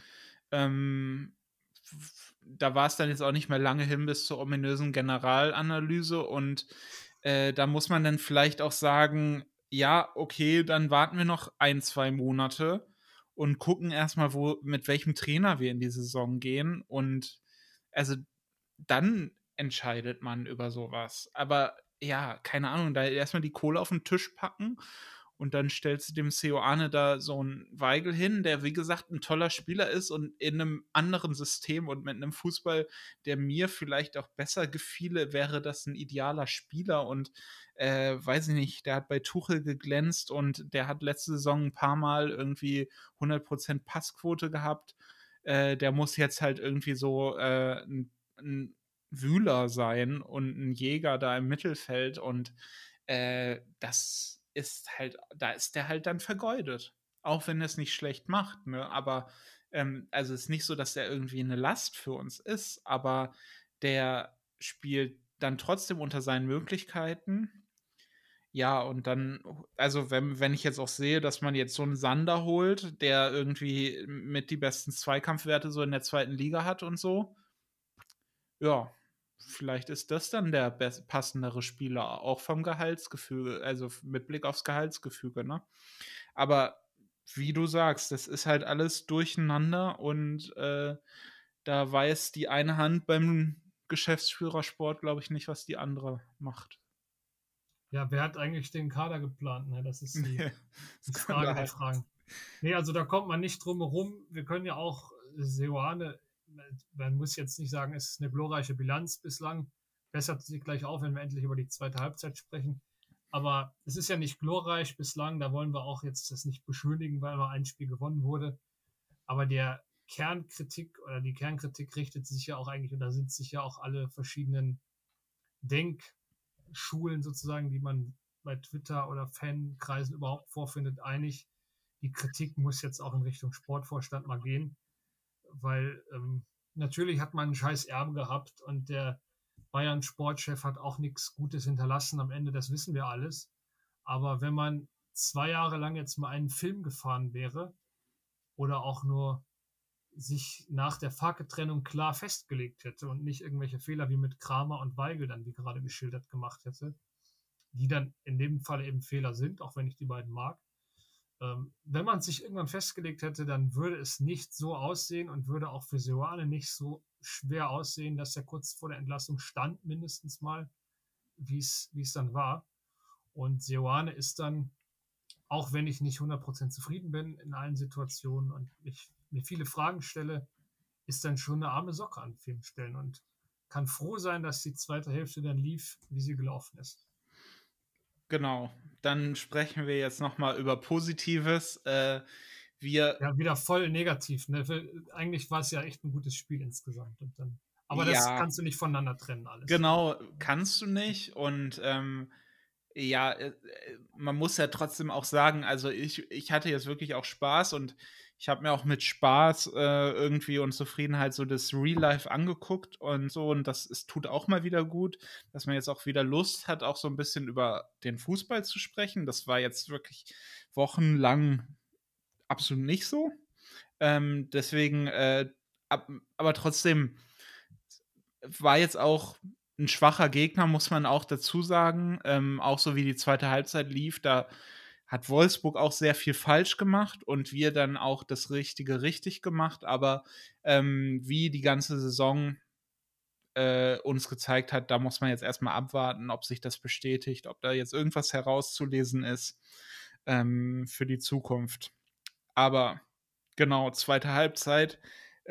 da war es dann jetzt auch nicht mehr lange hin bis zur ominösen Generalanalyse, und da muss man dann vielleicht auch sagen, ja, okay, dann warten wir noch 1-2 Monate und gucken erstmal, mit welchem Trainer wir in die Saison gehen, und also dann entscheidet man über sowas. Aber ja, keine Ahnung, da erstmal die Kohle auf den Tisch packen und dann stellst du dem Seoane da so einen Weigel hin, der wie gesagt ein toller Spieler ist und in einem anderen System und mit einem Fußball, der mir vielleicht auch besser gefiele, wäre das ein idealer Spieler, und weiß ich nicht, der hat bei Tuchel geglänzt und der hat letzte Saison ein paar Mal irgendwie 100% Passquote gehabt. Der muss jetzt halt irgendwie so ein Wühler sein und ein Jäger da im Mittelfeld, und das ist halt, da ist der halt dann vergeudet. Auch wenn er es nicht schlecht macht, ne? Aber also es ist nicht so, dass er irgendwie eine Last für uns ist, aber der spielt dann trotzdem unter seinen Möglichkeiten. Ja, und dann, also wenn ich jetzt auch sehe, dass man jetzt so einen Sander holt, der irgendwie mit die besten Zweikampfwerte so in der zweiten Liga hat und so, ja, vielleicht ist das dann der passendere Spieler, auch vom Gehaltsgefüge, also mit Blick aufs Gehaltsgefüge, ne? Aber wie du sagst, das ist halt alles durcheinander, und da weiß die eine Hand beim Geschäftsführersport, glaube ich, nicht, was die andere macht. Ja, wer hat eigentlich den Kader geplant? Ne? Das ist die Das Frage der Fragen. Nee, also da kommt man nicht drum herum. Wir können ja auch Seoane, man muss jetzt nicht sagen, es ist eine glorreiche Bilanz bislang. Bessert sich gleich auf, wenn wir endlich über die zweite Halbzeit sprechen. Aber es ist ja nicht glorreich bislang. Da wollen wir auch jetzt das nicht beschönigen, weil mal ein Spiel gewonnen wurde. Aber die Kernkritik richtet sich ja auch eigentlich, und da sind sich ja auch alle verschiedenen Denkschulen sozusagen, die man bei Twitter oder Fankreisen überhaupt vorfindet, einig. Die Kritik muss jetzt auch in Richtung Sportvorstand mal gehen, weil natürlich hat man ein scheiß Erbe gehabt und der Bayern-Sportchef hat auch nichts Gutes hinterlassen am Ende, das wissen wir alles. Aber wenn man 2 Jahre lang jetzt mal einen Film gefahren wäre oder auch nur sich nach der Farke-Trennung klar festgelegt hätte und nicht irgendwelche Fehler wie mit Kramer und Weigel dann, wie gerade geschildert, gemacht hätte, die dann in dem Fall eben Fehler sind, auch wenn ich die beiden mag. Wenn man sich irgendwann festgelegt hätte, dann würde es nicht so aussehen und würde auch für Seoane nicht so schwer aussehen, dass er kurz vor der Entlassung stand, mindestens mal, wie es dann war. Und Seoane ist dann, auch wenn ich nicht 100% zufrieden bin in allen Situationen und mir viele Fragen stelle, ist dann schon eine arme Socke an vielen Stellen und kann froh sein, dass die zweite Hälfte dann lief, wie sie gelaufen ist. Genau. Dann sprechen wir jetzt nochmal über Positives. Ja, wieder voll negativ. Ne? Eigentlich war es ja echt ein gutes Spiel insgesamt. Aber das kannst du nicht voneinander trennen, alles. Genau, kannst du nicht. Und ja, man muss ja trotzdem auch sagen, also ich hatte jetzt wirklich auch Spaß und ich habe mir auch mit Spaß irgendwie und Zufriedenheit so das Real Life angeguckt und so, und es tut auch mal wieder gut, dass man jetzt auch wieder Lust hat, auch so ein bisschen über den Fußball zu sprechen. Das war jetzt wirklich wochenlang absolut nicht so. Deswegen, aber trotzdem war jetzt auch ein schwacher Gegner, muss man auch dazu sagen. Auch so wie die zweite Halbzeit lief, da hat Wolfsburg auch sehr viel falsch gemacht und wir dann auch das Richtige richtig gemacht. Aber wie die ganze Saison uns gezeigt hat, da muss man jetzt erstmal abwarten, ob sich das bestätigt, ob da jetzt irgendwas herauszulesen ist für die Zukunft. Aber genau, zweite Halbzeit.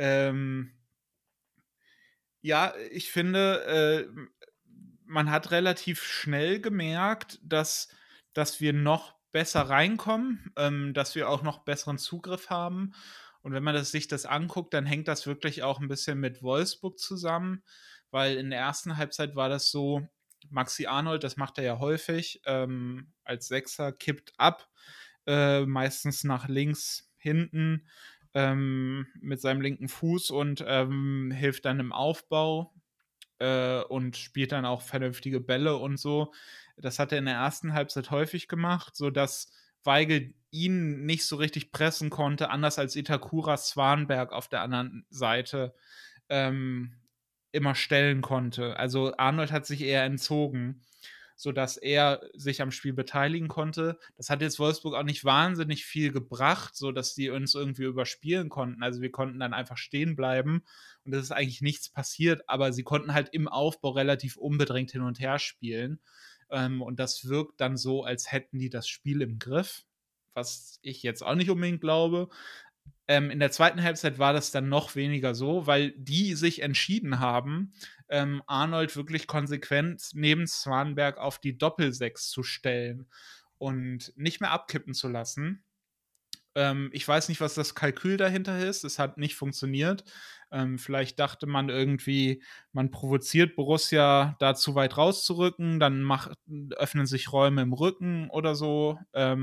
Ja, ich finde, man hat relativ schnell gemerkt, dass wir noch besser reinkommen, dass wir auch noch besseren Zugriff haben. Und wenn man sich das anguckt, dann hängt das wirklich auch ein bisschen mit Wolfsburg zusammen, weil in der ersten Halbzeit war das so, Maxi Arnold, das macht er ja häufig, als Sechser, kippt ab, meistens nach links hinten, mit seinem linken Fuß und hilft dann im Aufbau und spielt dann auch vernünftige Bälle und so. Das hat er in der ersten Halbzeit häufig gemacht, sodass Weigl ihn nicht so richtig pressen konnte, anders als Itakura Swanberg auf der anderen Seite immer stellen konnte. Also Arnold hat sich eher entzogen, sodass er sich am Spiel beteiligen konnte. Das hat jetzt Wolfsburg auch nicht wahnsinnig viel gebracht, sodass die uns irgendwie überspielen konnten. Also wir konnten dann einfach stehen bleiben und es ist eigentlich nichts passiert, aber sie konnten halt im Aufbau relativ unbedrängt hin und her spielen. Und das wirkt dann so, als hätten die das Spiel im Griff, was ich jetzt auch nicht unbedingt glaube. In der zweiten Halbzeit war das dann noch weniger so, weil die sich entschieden haben, Arnold wirklich konsequent neben Swanberg auf die Doppelsechs zu stellen und nicht mehr abkippen zu lassen. Ich weiß nicht, was das Kalkül dahinter ist. Es hat nicht funktioniert. Vielleicht dachte man irgendwie, man provoziert Borussia da zu weit rauszurücken, dann öffnen sich Räume im Rücken oder so.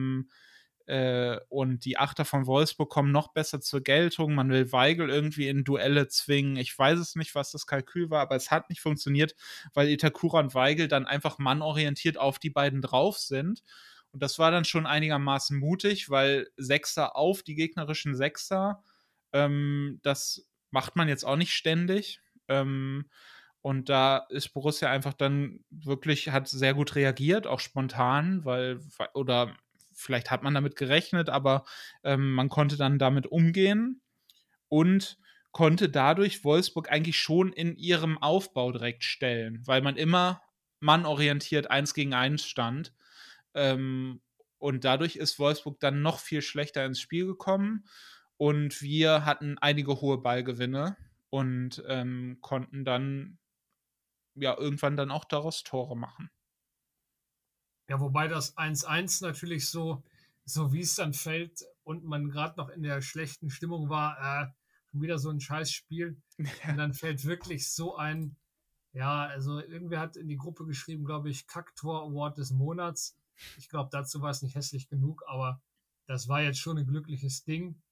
Und die Achter von Wolfsburg kommen noch besser zur Geltung. Man will Weigl irgendwie in Duelle zwingen. Ich weiß es nicht, was das Kalkül war, aber es hat nicht funktioniert, weil Itakura und Weigl dann einfach mannorientiert auf die beiden drauf sind. Und das war dann schon einigermaßen mutig, weil Sechser auf die gegnerischen Sechser, das macht man jetzt auch nicht ständig. Und da ist Borussia einfach dann wirklich, hat sehr gut reagiert, auch spontan, oder vielleicht hat man damit gerechnet, aber man konnte dann damit umgehen und konnte dadurch Wolfsburg eigentlich schon in ihrem Aufbau direkt stellen, weil man immer mannorientiert 1 gegen 1 stand. Und dadurch ist Wolfsburg dann noch viel schlechter ins Spiel gekommen und wir hatten einige hohe Ballgewinne und konnten dann ja irgendwann dann auch daraus Tore machen. Ja, wobei das 1-1 natürlich so wie es dann fällt und man gerade noch in der schlechten Stimmung war, schon wieder so ein Scheißspiel. Und dann fällt wirklich so ein, ja, also irgendwer hat in die Gruppe geschrieben, glaube ich, Kacktor Award des Monats. Ich glaube, dazu war es nicht hässlich genug, aber das war jetzt schon ein glückliches Ding.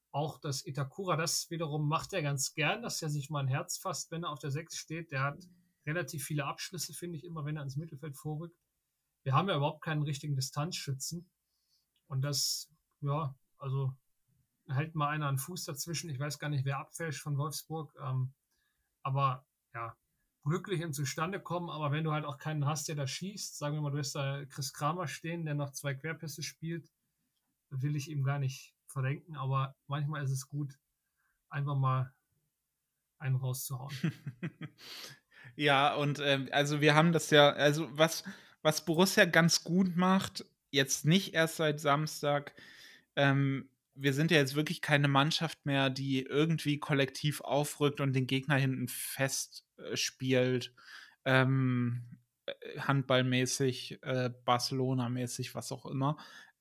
Auch das Itakura, das wiederum macht er ganz gern, dass er sich mal ein Herz fasst, wenn er auf der 6 steht. Der hat relativ viele Abschlüsse, finde ich, immer wenn er ins Mittelfeld vorrückt. Wir haben ja überhaupt keinen richtigen Distanzschützen. Und das, ja, also hält mal einer einen Fuß dazwischen. Ich weiß gar nicht, wer abfälscht von Wolfsburg. Aber ja, glücklich im Zustande kommen. Aber wenn du halt auch keinen hast, der da schießt, sagen wir mal, du hast da Chris Kramer stehen, der noch 2 Querpässe spielt, will ich ihm gar nicht verdenken. Aber manchmal ist es gut, einfach mal einen rauszuhauen. Ja, und also wir haben das ja, also was Borussia ganz gut macht, jetzt nicht erst seit Samstag, wir sind ja jetzt wirklich keine Mannschaft mehr, die irgendwie kollektiv aufrückt und den Gegner hinten fest spielt. Handballmäßig, Barcelona-mäßig, was auch immer.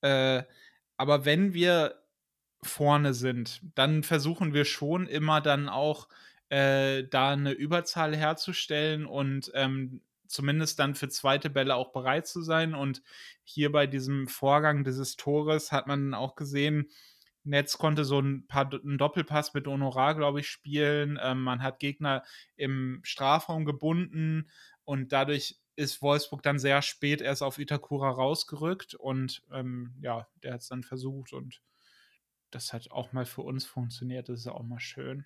Aber wenn wir vorne sind, dann versuchen wir schon immer dann auch da eine Überzahl herzustellen und zumindest dann für zweite Bälle auch bereit zu sein. Und hier bei diesem Vorgang dieses Tores hat man auch gesehen, Netz konnte so einen Doppelpass mit Honorar, glaube ich, spielen. Man hat Gegner im Strafraum gebunden und dadurch ist Wolfsburg dann sehr spät erst auf Itakura rausgerückt und ja, der hat es dann versucht und das hat auch mal für uns funktioniert. Das ist auch mal schön.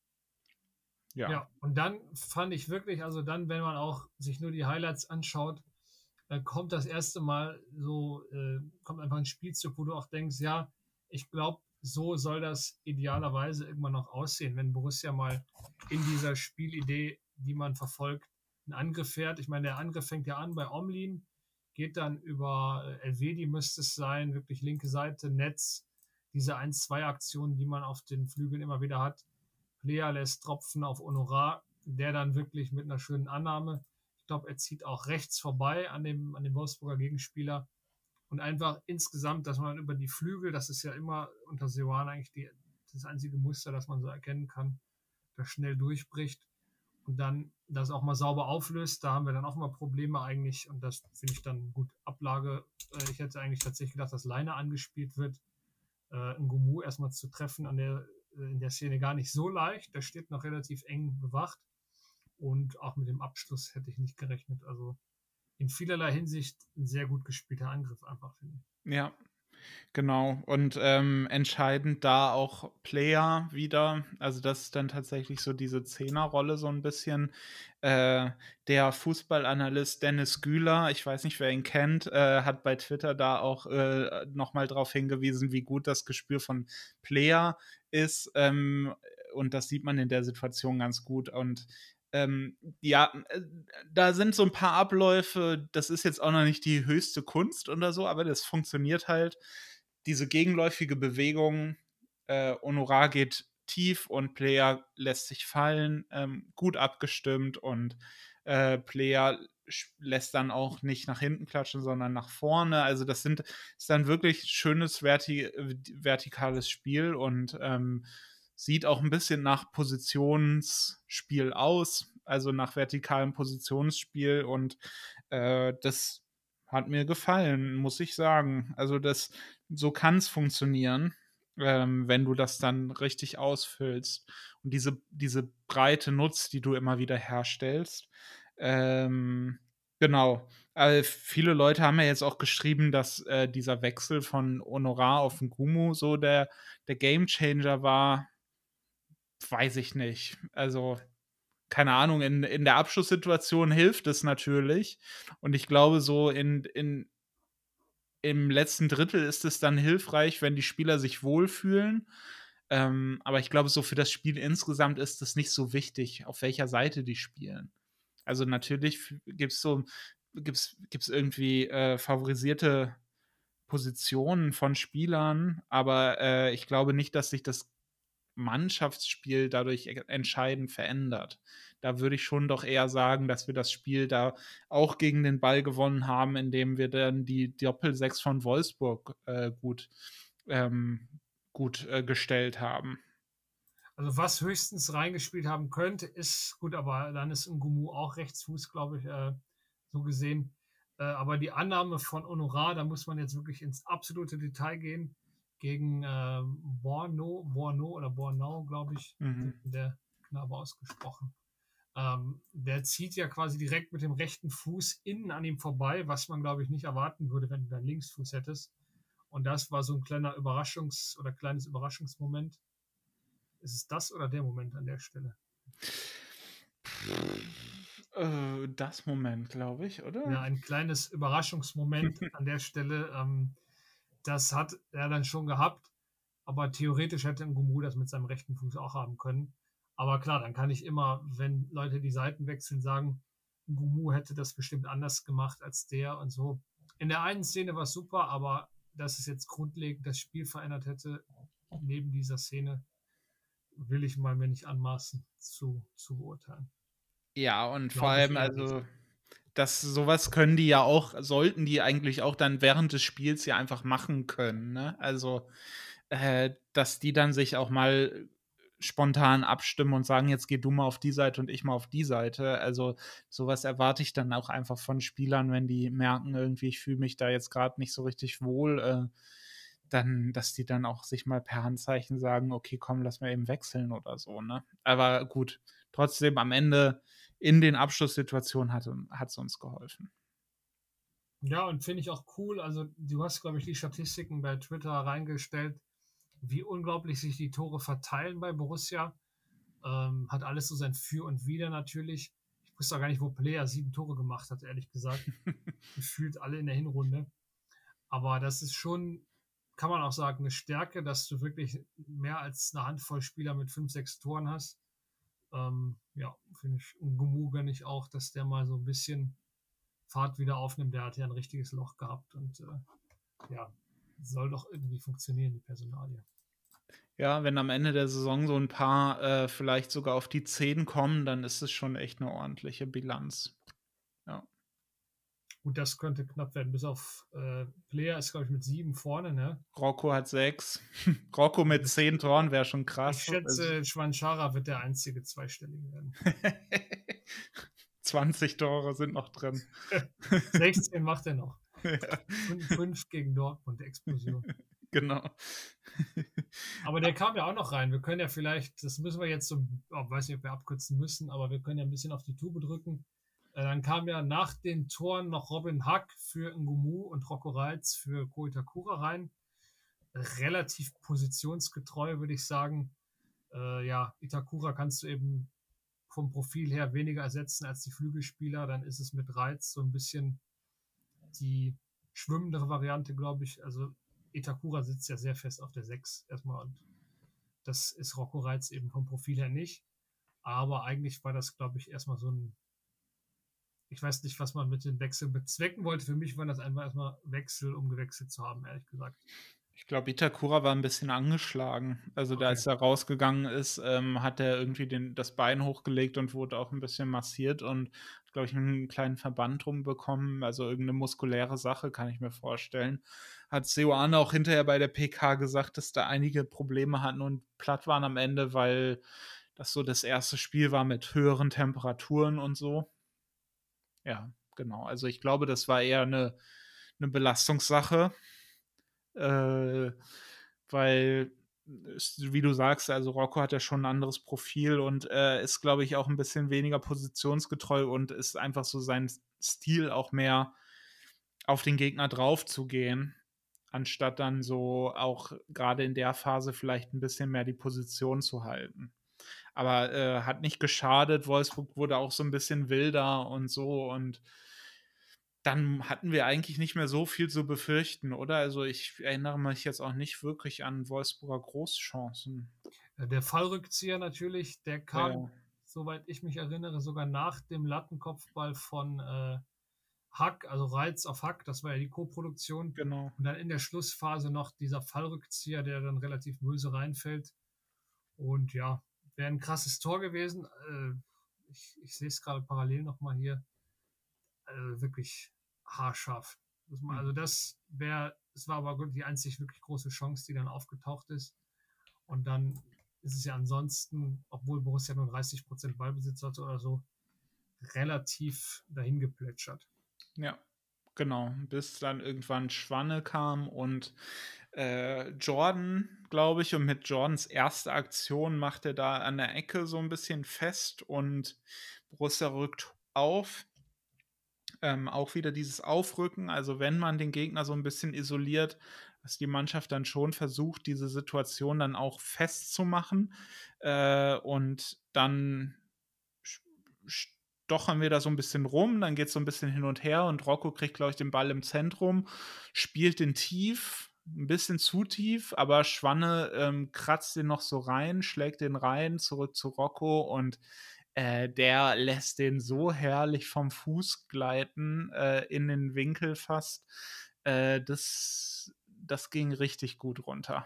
Ja. Und dann fand ich wirklich, also dann, wenn man auch sich nur die Highlights anschaut, kommt das erste Mal so, kommt einfach ein Spielzug, wo du auch denkst, ja, ich glaube, so soll das idealerweise irgendwann noch aussehen, wenn Borussia mal in dieser Spielidee, die man verfolgt, einen Angriff fährt. Ich meine, der Angriff fängt ja an bei Omlin, geht dann über Elvedi müsste es sein, wirklich linke Seite, Netz, diese 1-2-Aktionen, die man auf den Flügeln immer wieder hat. Lea lässt tropfen auf Honorar, der dann wirklich mit einer schönen Annahme, ich glaube, er zieht auch rechts vorbei an dem Wolfsburger Gegenspieler und einfach insgesamt, dass man über die Flügel, das ist ja immer unter Seoane eigentlich das einzige Muster, das man so erkennen kann, das schnell durchbricht und dann das auch mal sauber auflöst. Da haben wir dann auch mal Probleme eigentlich und das finde ich dann gut. Ablage, ich hätte eigentlich tatsächlich gedacht, dass Leine angespielt wird, Ngumu erstmal zu treffen in der Szene gar nicht so leicht. Der steht noch relativ eng bewacht. Und auch mit dem Abschluss hätte ich nicht gerechnet. Also in vielerlei Hinsicht ein sehr gut gespielter Angriff einfach, finde ich. Ja, genau. Und entscheidend da auch Player wieder. Also das ist dann tatsächlich so diese Zehnerrolle so ein bisschen. Der Fußballanalyst Dennis Güler, ich weiß nicht, wer ihn kennt, hat bei Twitter da auch nochmal darauf hingewiesen, wie gut das Gespür von Player ist. Und das sieht man in der Situation ganz gut. Und ja, da sind so ein paar Abläufe, das ist jetzt auch noch nicht die höchste Kunst oder so, aber das funktioniert halt. Diese gegenläufige Bewegung, Honorar geht tief und Player lässt sich fallen, gut abgestimmt und Player lässt dann auch nicht nach hinten klatschen, sondern nach vorne. Also das ist dann wirklich schönes vertikales Spiel und sieht auch ein bisschen nach Positionsspiel aus, also nach vertikalem Positionsspiel und das hat mir gefallen, muss ich sagen. Also so kann es funktionieren, wenn du das dann richtig ausfüllst und diese Breite nutzt, die du immer wieder herstellst. Genau. Viele Leute haben ja jetzt auch geschrieben, dass dieser Wechsel von Honorar auf Ngumu so der Gamechanger war. Weiß ich nicht. Also, keine Ahnung, in der Abschlusssituation hilft es natürlich. Und ich glaube, so im letzten Drittel ist es dann hilfreich, wenn die Spieler sich wohlfühlen. Aber ich glaube, so für das Spiel insgesamt ist es nicht so wichtig, auf welcher Seite die spielen. Also natürlich gibt's irgendwie favorisierte Positionen von Spielern, aber ich glaube nicht, dass sich das Mannschaftsspiel dadurch entscheidend verändert. Da würde ich schon doch eher sagen, dass wir das Spiel da auch gegen den Ball gewonnen haben, indem wir dann die Doppel-6 von Wolfsburg gut gestellt haben. Also was höchstens reingespielt haben könnte, ist gut, aber dann ist Ngumu auch Rechtsfuß, glaube ich, so gesehen. Aber die Annahme von Honorar, da muss man jetzt wirklich ins absolute Detail gehen, gegen Bornau, glaube ich, der Knabe ausgesprochen. Der zieht ja quasi direkt mit dem rechten Fuß innen an ihm vorbei, was man, glaube ich, nicht erwarten würde, wenn du deinen Linksfuß hättest. Und das war so ein kleines Überraschungsmoment. Ist es das oder der Moment an der Stelle? Das Moment, glaube ich, oder? Ja, ein kleines Überraschungsmoment an der Stelle. Das hat er dann schon gehabt, aber theoretisch hätte N'Gumu das mit seinem rechten Fuß auch haben können. Aber klar, dann kann ich immer, wenn Leute die Seiten wechseln, sagen, N'Gumu hätte das bestimmt anders gemacht als der und so. In der einen Szene war es super, aber dass es jetzt grundlegend das Spiel verändert hätte, neben dieser Szene, will ich mal mir nicht anmaßen zu beurteilen. Ja, und vor Glaube ich allem, eher nicht. also, sowas können die ja auch, sollten die eigentlich auch dann während des Spiels ja einfach machen können, ne? Also, dass die dann sich auch mal spontan abstimmen und sagen: „Jetzt geh du mal auf die Seite und ich mal auf die Seite.“ Also, sowas erwarte ich dann auch einfach von Spielern, wenn die merken irgendwie, ich fühle mich da jetzt gerade nicht so richtig wohl, dann dass die dann auch sich mal per Handzeichen sagen: „Okay, komm, lass mal eben wechseln“ oder so, ne? Aber gut, trotzdem am Ende in den Abschlusssituationen hat's uns geholfen. Ja, und finde ich auch cool. Also, du hast, glaube ich, die Statistiken bei Twitter reingestellt, wie unglaublich sich die Tore verteilen bei Borussia. Hat alles so sein Für und Wider natürlich. Ich wusste auch gar nicht, wo Player 7 Tore gemacht hat, ehrlich gesagt. Gefühlt alle in der Hinrunde. Aber das ist schon, kann man auch sagen, eine Stärke, dass du wirklich mehr als eine Handvoll Spieler mit 5, 6 Toren hast. Ja, finde ich, und Gumu gönne ich auch, dass der mal so ein bisschen Fahrt wieder aufnimmt. Der hat ja ein richtiges Loch gehabt und ja, soll doch irgendwie funktionieren, die Personalie. Ja, wenn am Ende der Saison so ein paar, vielleicht sogar auf die 10 kommen, dann ist es schon echt eine ordentliche Bilanz. Ja. Gut, das könnte knapp werden. Bis auf Player ist, glaube ich, mit 7 vorne, ne? Rocco hat 6. Rocco mit 10 Toren wäre schon krass. Ich schätze, Schwanchara wird der einzige Zweistellige werden. 20 Tore sind noch drin. 16 macht er noch. Ja. 5 gegen Dortmund, Explosion. Genau. Aber der kam ja auch noch rein. Wir können ja vielleicht, das müssen wir jetzt so, weiß nicht, ob wir abkürzen müssen, aber wir können ja ein bisschen auf die Tube drücken. Dann kam ja nach den Toren noch Robin Hack für N'Gumu und Rocco Reitz für Ko Itakura rein. Relativ positionsgetreu, würde ich sagen. Ja, Itakura kannst du eben vom Profil her weniger ersetzen als die Flügelspieler. Dann ist es mit Reitz so ein bisschen die schwimmendere Variante, glaube ich. Also Itakura sitzt ja sehr fest auf der 6 erstmal und das ist Rocco Reitz eben vom Profil her nicht. Aber eigentlich war das, glaube ich, erstmal so ein, ich weiß nicht, was man mit den Wechseln bezwecken wollte. Für mich waren das einfach erstmal Wechsel, um gewechselt zu haben, ehrlich gesagt. Ich glaube, Itakura war ein bisschen angeschlagen. Also, da Okay. als er rausgegangen ist, hat er irgendwie das Bein hochgelegt und wurde auch ein bisschen massiert und hat, glaube ich, einen kleinen Verband drum bekommen. Also, irgendeine muskuläre Sache, kann ich mir vorstellen. Hat Seoane auch hinterher bei der PK gesagt, dass da einige Probleme hatten und platt waren am Ende, weil das so das erste Spiel war mit höheren Temperaturen und so. Ja, genau. Also, ich glaube, das war eher eine Belastungssache. Weil, wie du sagst, also Rocco hat ja schon ein anderes Profil und ist, glaube ich, auch ein bisschen weniger positionsgetreu und ist einfach so sein Stil auch mehr auf den Gegner drauf zu gehen, anstatt dann so auch gerade in der Phase vielleicht ein bisschen mehr die Position zu halten. Aber hat nicht geschadet. Wolfsburg wurde auch so ein bisschen wilder und so und dann hatten wir eigentlich nicht mehr so viel zu befürchten, oder? Also, ich erinnere mich jetzt auch nicht wirklich an Wolfsburger Großchancen. Der Fallrückzieher natürlich, der kam, Ja, soweit ich mich erinnere, sogar nach dem Lattenkopfball von Hack, also Reitz auf Hack, das war ja die Co-Produktion. genau. Und dann in der Schlussphase noch dieser Fallrückzieher, der dann relativ böse reinfällt. Und ja, wäre ein krasses Tor gewesen. Ich sehe es gerade parallel nochmal hier. Wirklich haarscharf. Also das wäre, es war aber die einzig wirklich große Chance, die dann aufgetaucht ist. Und dann ist es ja ansonsten, obwohl Borussia nur 30% Ballbesitz hatte oder so, relativ dahin geplätschert. Ja, genau. Bis dann irgendwann Schwanne kam und Jordan, glaube ich, und mit Jordans erster Aktion macht er da an der Ecke so ein bisschen fest und Borussia rückt auf. Auch wieder dieses Aufrücken, also wenn man den Gegner so ein bisschen isoliert, dass die Mannschaft dann schon versucht, diese Situation dann auch festzumachen. Und dann sch stochern wir da so ein bisschen rum, dann geht's so ein bisschen hin und her und Rocco kriegt, glaube ich, den Ball im Zentrum, spielt den tief, ein bisschen zu tief, aber Schwanne, kratzt den noch so rein, schlägt den rein, zurück zu Rocco und der lässt den so herrlich vom Fuß gleiten, in den Winkel fast. Das ging richtig gut runter.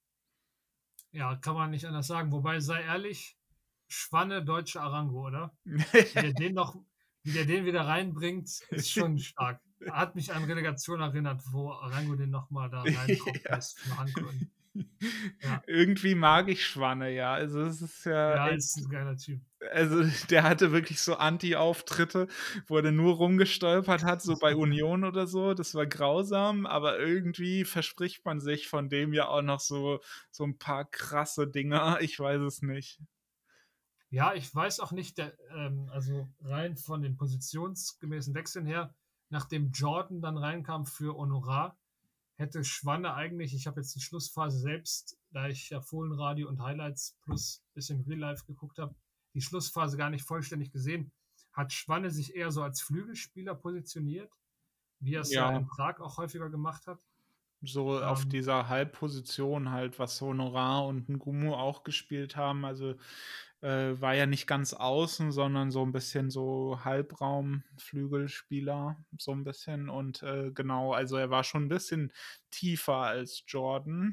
Ja, kann man nicht anders sagen. Wobei, sei ehrlich, Schwanne, deutsche Arango, oder? Wie der den noch, wie der den wieder reinbringt, ist schon stark. Hat mich an Relegation erinnert, wo Arango den nochmal da reinkommen Ja. lässt, Flanke. Und, ja, Irgendwie mag ich Schwanne, ja. Also es ist ja ja, echt, ist ein geiler Typ. also der hatte wirklich so Anti-Auftritte, wo er nur rumgestolpert hat, so bei Union oder so. Das war grausam, aber irgendwie verspricht man sich von dem ja auch noch so ein paar krasse Dinger. Ich weiß es nicht. Ja, ich weiß auch nicht, also rein von den positionsgemäßen Wechseln her, nachdem Jordan dann reinkam für Honorar, hätte Schwanne eigentlich, ich habe jetzt die Schlussphase selbst, da ich ja Fohlenradio und Highlights plus bisschen Real Life geguckt habe, die Schlussphase gar nicht vollständig gesehen, hat Schwanne sich eher so als Flügelspieler positioniert, wie er es ja Ja, in Prag auch häufiger gemacht hat. so auf Ähm, dieser Halbposition halt, was Honorar und Ngumu auch gespielt haben. Also war ja nicht ganz außen, sondern so ein bisschen so Halbraum-Flügelspieler, so ein bisschen. Und genau, also er war schon ein bisschen tiefer als Jordan,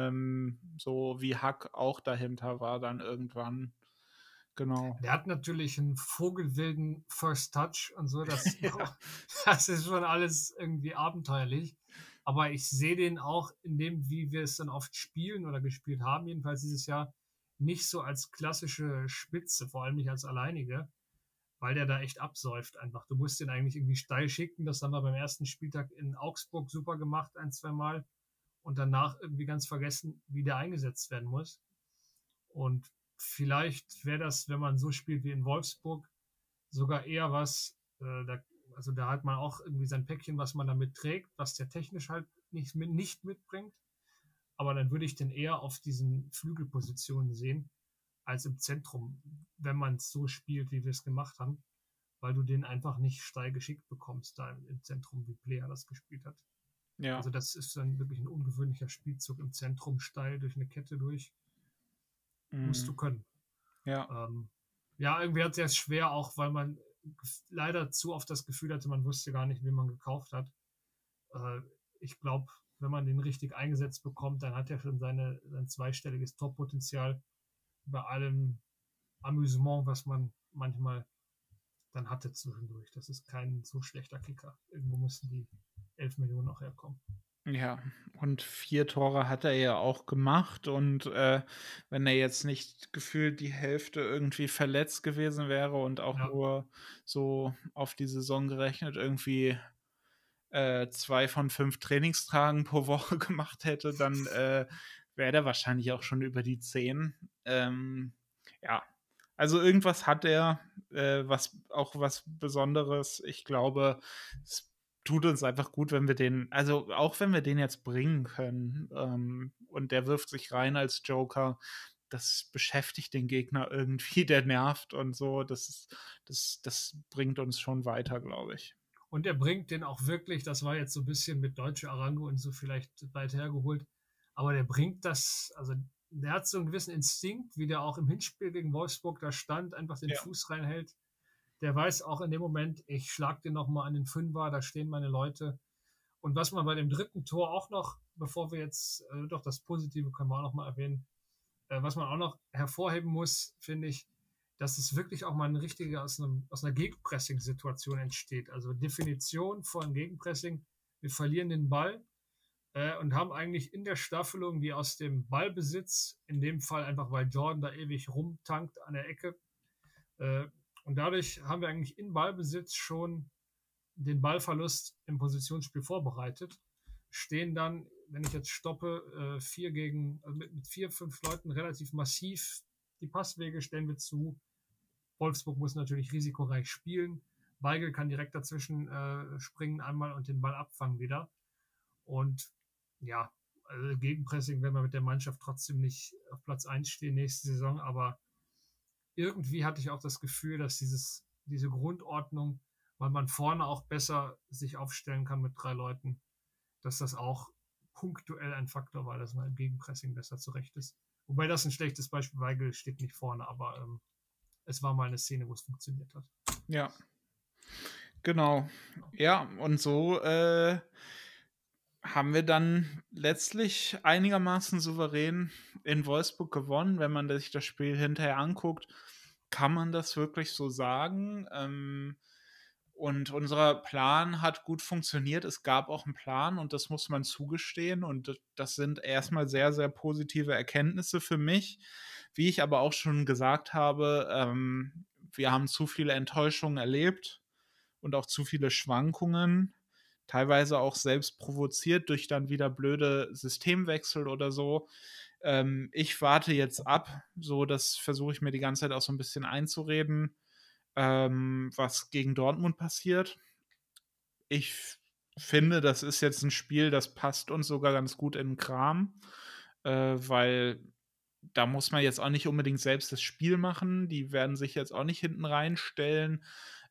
so wie Hack auch dahinter war dann irgendwann. Genau. Der hat natürlich einen vogelwilden First Touch und so. Das, Ja, das ist schon alles irgendwie abenteuerlich. Aber ich sehe den auch in dem, wie wir es dann oft spielen oder gespielt haben, jedenfalls dieses Jahr, nicht so als klassische Spitze, vor allem nicht als alleinige, weil der da echt absäuft einfach. Du musst den eigentlich irgendwie steil schicken. Das haben wir beim ersten Spieltag in Augsburg super gemacht, ein, zwei Mal. Und danach irgendwie ganz vergessen, wie der eingesetzt werden muss. Und vielleicht wäre das, wenn man so spielt wie in Wolfsburg, sogar eher was, also da hat man auch irgendwie sein Päckchen, was man damit trägt, was der technisch halt nicht mitbringt. Aber dann würde ich den eher auf diesen Flügelpositionen sehen, als im Zentrum, wenn man es so spielt, wie wir es gemacht haben, weil du den einfach nicht steil geschickt bekommst, da im Zentrum, wie Player das gespielt hat. ja. Also das ist dann wirklich ein ungewöhnlicher Spielzug im Zentrum, steil durch eine Kette durch. Musst du Mhm. können. Ja. Ja, irgendwie hat es jetzt schwer, auch weil man leider zu oft das Gefühl hatte, man wusste gar nicht, wen man gekauft hat. Äh, Ich glaube, wenn man den richtig eingesetzt bekommt, dann hat er schon sein zweistelliges Top-Potenzial bei allem Amüsement, was man manchmal dann hatte zwischendurch. Das ist kein so schlechter Kicker. Irgendwo mussten die 11 Millionen auch herkommen. Ja, und 4 Tore hat er ja auch gemacht und, wenn er jetzt nicht gefühlt die Hälfte irgendwie verletzt gewesen wäre und auch Ja, nur so auf die Saison gerechnet irgendwie, 2 von 5 Trainingstagen pro Woche gemacht hätte, dann, wäre der wahrscheinlich auch schon über die 10. Ja, also irgendwas hat er, was Besonderes. Ich glaube, es tut uns einfach gut, wenn wir den, also auch wenn wir den jetzt bringen können, und der wirft sich rein als Joker, das beschäftigt den Gegner irgendwie, der nervt und so. Das bringt uns schon weiter, glaube ich. und er bringt den auch wirklich, das war jetzt so ein bisschen mit Deutsche Arango und so vielleicht weit hergeholt, aber der bringt das, also der hat so einen gewissen Instinkt, wie der auch im Hinspiel gegen Wolfsburg da stand, einfach den Ja. Fuß reinhält. Der weiß auch in dem Moment, ich schlag den nochmal an den Fünfer, da stehen meine Leute. Und was man bei dem dritten Tor auch noch, bevor wir jetzt, doch das Positive können wir auch noch mal erwähnen, was man auch noch hervorheben muss, finde ich, dass es wirklich auch mal eine richtige aus einer Gegenpressing-Situation entsteht. Also Definition von Gegenpressing, wir verlieren den Ball und haben eigentlich in der Staffelung, die aus dem Ballbesitz, in dem Fall einfach, weil Jordan da ewig rumtankt an der Ecke, äh, und dadurch haben wir eigentlich in Ballbesitz schon den Ballverlust im Positionsspiel vorbereitet, stehen dann wenn ich jetzt stoppe, mit 4, 5 Leuten relativ massiv die Passwege stellen wir zu. Wolfsburg muss natürlich risikoreich spielen. Weigl kann direkt dazwischen springen einmal und den Ball abfangen wieder. Und ja, also Gegenpressing werden wir mit der Mannschaft trotzdem nicht auf Platz 1 stehen nächste Saison, aber irgendwie hatte ich auch das Gefühl, dass diese Grundordnung, weil man vorne auch besser sich aufstellen kann mit 3 Leuten, dass das auch punktuell ein Faktor war, dass man im Gegenpressing besser zurecht ist. Wobei das ein schlechtes Beispiel, Weigl steht nicht vorne, aber es war mal eine Szene, wo es funktioniert hat. Ja, genau. Ja, und so haben wir dann letztlich einigermaßen souverän in Wolfsburg gewonnen. Wenn man sich das Spiel hinterher anguckt, kann man das wirklich so sagen. Und unser Plan hat gut funktioniert. Es gab auch einen Plan und das muss man zugestehen. Und das sind erstmal sehr, sehr positive Erkenntnisse für mich. Wie ich aber auch schon gesagt habe, wir haben zu viele Enttäuschungen erlebt und auch zu viele Schwankungen, teilweise auch selbst provoziert durch dann wieder blöde Systemwechsel oder so. Ich warte jetzt ab, so das versuche ich mir die ganze Zeit auch so ein bisschen einzureden, was gegen Dortmund passiert. Ich finde, das ist jetzt ein Spiel, das passt uns sogar ganz gut in den Kram, weil da muss man jetzt auch nicht unbedingt selbst das Spiel machen. Die werden sich jetzt auch nicht hinten reinstellen,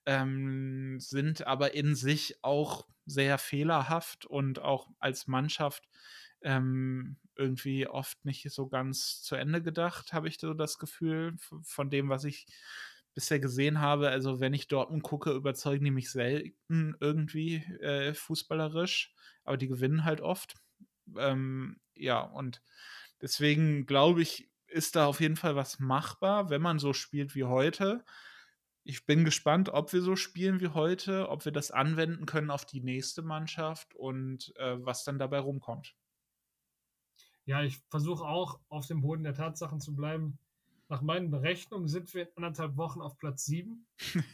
sind aber in sich auch sehr fehlerhaft und auch als Mannschaft irgendwie oft nicht so ganz zu Ende gedacht, habe ich so das Gefühl, von dem, was ich bisher gesehen habe. Also wenn ich Dortmund gucke, überzeugen die mich selten irgendwie fußballerisch, aber die gewinnen halt oft. Ja, und deswegen glaube ich, ist da auf jeden Fall was machbar, wenn man so spielt wie heute. Ich bin gespannt, ob wir so spielen wie heute, ob wir das anwenden können auf die nächste Mannschaft und was dann dabei rumkommt. Ja, ich versuche auch auf dem Boden der Tatsachen zu bleiben. Nach meinen Berechnungen sind wir in 1,5 Wochen auf Platz 7.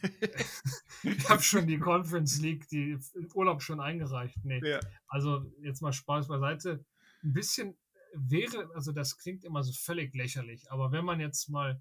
Ich habe schon die Conference League, die Urlaub schon eingereicht. Nee. Ja. Also jetzt mal Spaß beiseite. Ein bisschen wäre, also das klingt immer so völlig lächerlich, aber wenn man jetzt mal,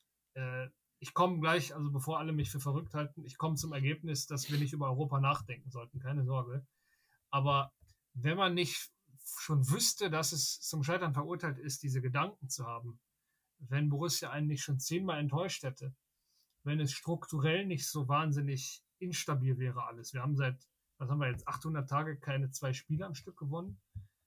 ich komme gleich, also bevor alle mich für verrückt halten, ich komme zum Ergebnis, dass wir nicht über Europa nachdenken sollten, keine Sorge. Aber wenn man nicht schon wüsste, dass es zum Scheitern verurteilt ist, diese Gedanken zu haben, wenn Borussia einen nicht schon 10-mal enttäuscht hätte, wenn es strukturell nicht so wahnsinnig instabil wäre alles. Wir haben was haben wir jetzt, 800 Tage keine 2 Spiele am Stück gewonnen.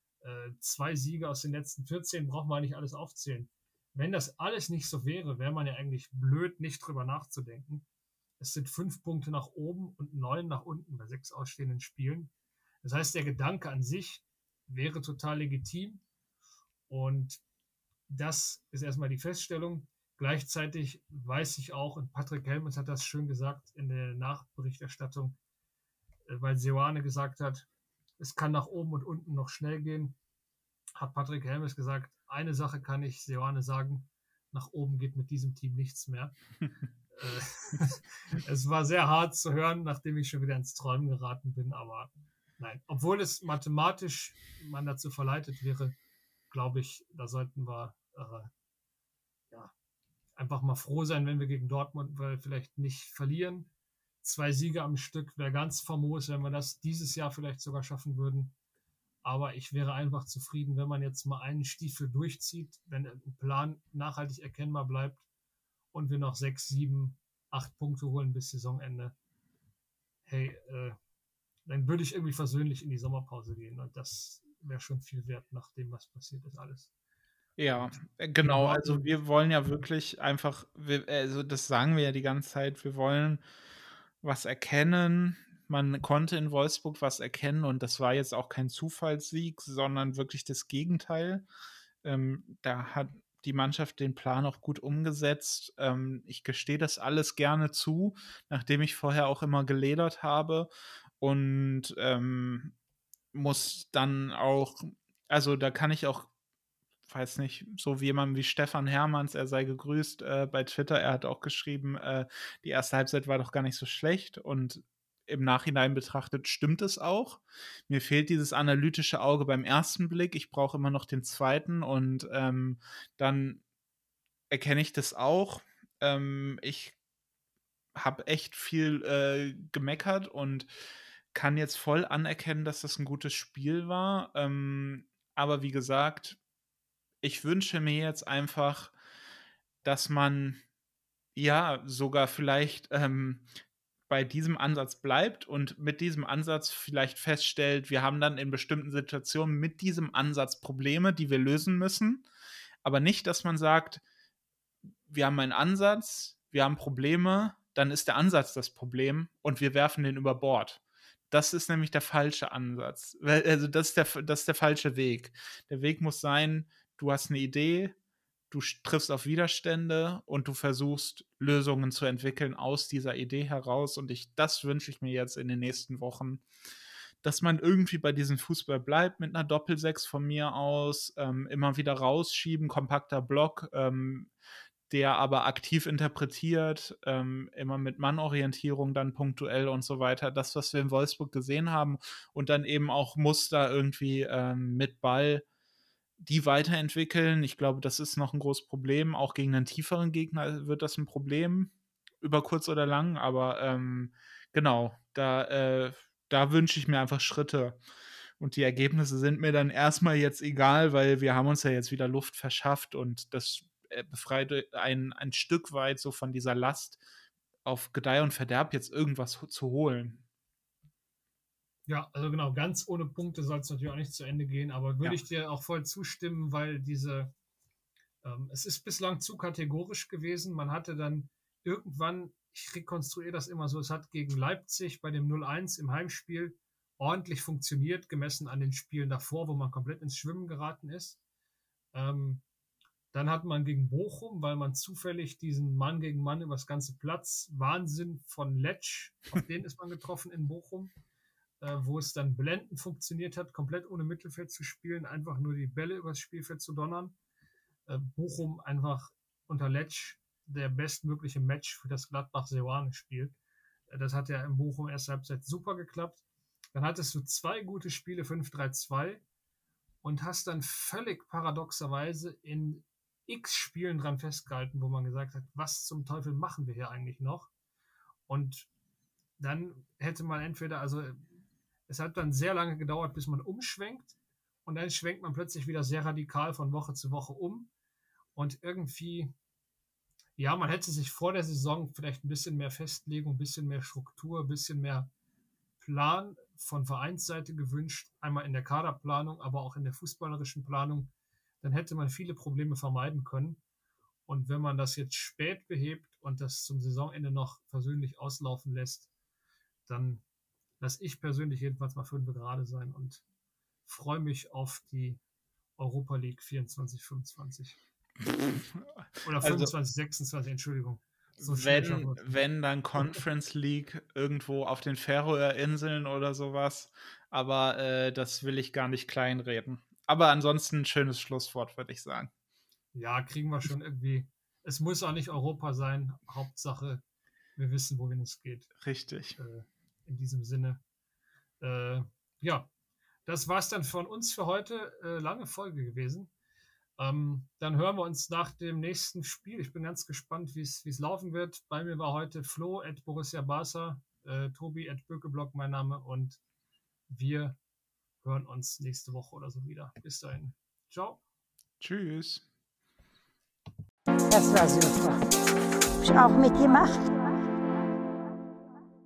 2 Siege aus den letzten 14, brauchen wir nicht alles aufzählen. Wenn das alles nicht so wäre, wäre man ja eigentlich blöd, nicht drüber nachzudenken. Es sind 5 Punkte nach oben und 9 nach unten bei 6 ausstehenden Spielen. Das heißt, der Gedanke an sich wäre total legitim und das ist erstmal die Feststellung. Gleichzeitig weiß ich auch, und Patrick Helmes hat das schön gesagt in der Nachberichterstattung, weil Seoane gesagt hat, es kann nach oben und unten noch schnell gehen, hat Patrick Helmes gesagt, eine Sache kann ich Seoane sagen, nach oben geht mit diesem Team nichts mehr. Es war sehr hart zu hören, nachdem ich schon wieder ins Träumen geraten bin, aber nein, obwohl es mathematisch man dazu verleitet wäre, glaube ich, da sollten wir einfach mal froh sein, wenn wir gegen Dortmund vielleicht nicht verlieren. 2 Siege am Stück wäre ganz famos, wenn wir das dieses Jahr vielleicht sogar schaffen würden. Aber ich wäre einfach zufrieden, wenn man jetzt mal einen Stiefel durchzieht, wenn ein Plan nachhaltig erkennbar bleibt und wir noch 6, 7, 8 Punkte holen bis Saisonende. Hey, dann würde ich irgendwie versöhnlich in die Sommerpause gehen und das wäre schon viel wert nach dem, was passiert ist alles. Ja, genau. Also wir wollen ja wirklich einfach, also das sagen wir ja die ganze Zeit, wir wollen was erkennen. Man konnte in Wolfsburg was erkennen und das war jetzt auch kein Zufallssieg, sondern wirklich das Gegenteil. Da hat die Mannschaft den Plan auch gut umgesetzt. Ich gestehe das alles gerne zu, nachdem ich vorher auch immer geledert habe und muss dann auch, also da kann ich auch, weiß nicht, so wie jemand wie Stefan Hermanns, er sei gegrüßt bei Twitter, er hat auch geschrieben, die erste Halbzeit war doch gar nicht so schlecht und im Nachhinein betrachtet stimmt es auch. Mir fehlt dieses analytische Auge beim ersten Blick. Ich brauche immer noch den zweiten und dann erkenne ich das auch. Ich habe echt viel gemeckert und kann jetzt voll anerkennen, dass das ein gutes Spiel war. Aber wie gesagt, ich wünsche mir jetzt einfach, dass man ja sogar vielleicht bei diesem Ansatz bleibt und mit diesem Ansatz vielleicht feststellt, wir haben dann in bestimmten Situationen mit diesem Ansatz Probleme, die wir lösen müssen. Aber nicht, dass man sagt, wir haben einen Ansatz, wir haben Probleme, dann ist der Ansatz das Problem und wir werfen den über Bord. Das ist nämlich der falsche Ansatz. Also das ist der falsche Weg. Der Weg muss sein, du hast eine Idee, du triffst auf Widerstände und du versuchst Lösungen zu entwickeln aus dieser Idee heraus. Und das wünsche ich mir jetzt in den nächsten Wochen, dass man irgendwie bei diesem Fußball bleibt mit einer Doppelsechs von mir aus, immer wieder rausschieben, kompakter Block, der aber aktiv interpretiert, immer mit Mannorientierung dann punktuell und so weiter. Das, was wir in Wolfsburg gesehen haben und dann eben auch Muster irgendwie mit Ball, die weiterentwickeln. Ich glaube, das ist noch ein großes Problem. Auch gegen einen tieferen Gegner wird das ein Problem, über kurz oder lang. Aber genau, da wünsche ich mir einfach Schritte. Und die Ergebnisse sind mir dann erstmal jetzt egal, weil wir haben uns ja jetzt wieder Luft verschafft und das befreit ein Stück weit so von dieser Last, auf Gedeih und Verderb jetzt irgendwas zu holen. Ja, also genau, ganz ohne Punkte soll es natürlich auch nicht zu Ende gehen, aber würde ich dir auch voll zustimmen, weil es ist bislang zu kategorisch gewesen. Man hatte dann irgendwann, ich rekonstruiere das immer so, es hat gegen Leipzig bei dem 0-1 im Heimspiel ordentlich funktioniert, gemessen an den Spielen davor, wo man komplett ins Schwimmen geraten ist. Dann hat man gegen Bochum, weil man zufällig diesen Mann gegen Mann übers ganze Platz, Wahnsinn von Letsch, auf den ist man getroffen in Bochum, wo es dann blendend funktioniert hat, komplett ohne Mittelfeld zu spielen, einfach nur die Bälle übers Spielfeld zu donnern. Bochum einfach unter Letsch der bestmögliche Match für das Gladbach-Seoane-Spiel. Das hat ja in Bochum erste Halbzeit super geklappt. Dann hattest du 2 gute Spiele, 5-3-2 und hast dann völlig paradoxerweise in x Spielen dran festgehalten, wo man gesagt hat, was zum Teufel machen wir hier eigentlich noch? Und dann hätte man entweder, also es hat dann sehr lange gedauert, bis man umschwenkt und dann schwenkt man plötzlich wieder sehr radikal von Woche zu Woche um und irgendwie, ja, man hätte sich vor der Saison vielleicht ein bisschen mehr Festlegung, ein bisschen mehr Struktur, ein bisschen mehr Plan von Vereinsseite gewünscht, einmal in der Kaderplanung, aber auch in der fußballerischen Planung. Dann hätte man viele Probleme vermeiden können. Und wenn man das jetzt spät behebt und das zum Saisonende noch versöhnlich auslaufen lässt, dann lasse ich persönlich jedenfalls mal 5 gerade sein und freue mich auf die Europa League 24-25. Oder 25-26, Entschuldigung. So wenn dann Conference League irgendwo auf den Färöer Inseln oder sowas. Aber das will ich gar nicht kleinreden. Aber ansonsten ein schönes Schlusswort, würde ich sagen. Ja, kriegen wir schon irgendwie. Es muss auch nicht Europa sein. Hauptsache, wir wissen, wohin es geht. Richtig. In diesem Sinne. Ja, das war's dann von uns für heute. Lange Folge gewesen. Dann hören wir uns nach dem nächsten Spiel. Ich bin ganz gespannt, wie es laufen wird. Bei mir war heute Flo at Borussia Barca, Tobi at Bökeblock, mein Name, und wir hören uns nächste Woche oder so wieder. Bis dahin. Ciao. Tschüss. Das war super. Hab ich auch mitgemacht.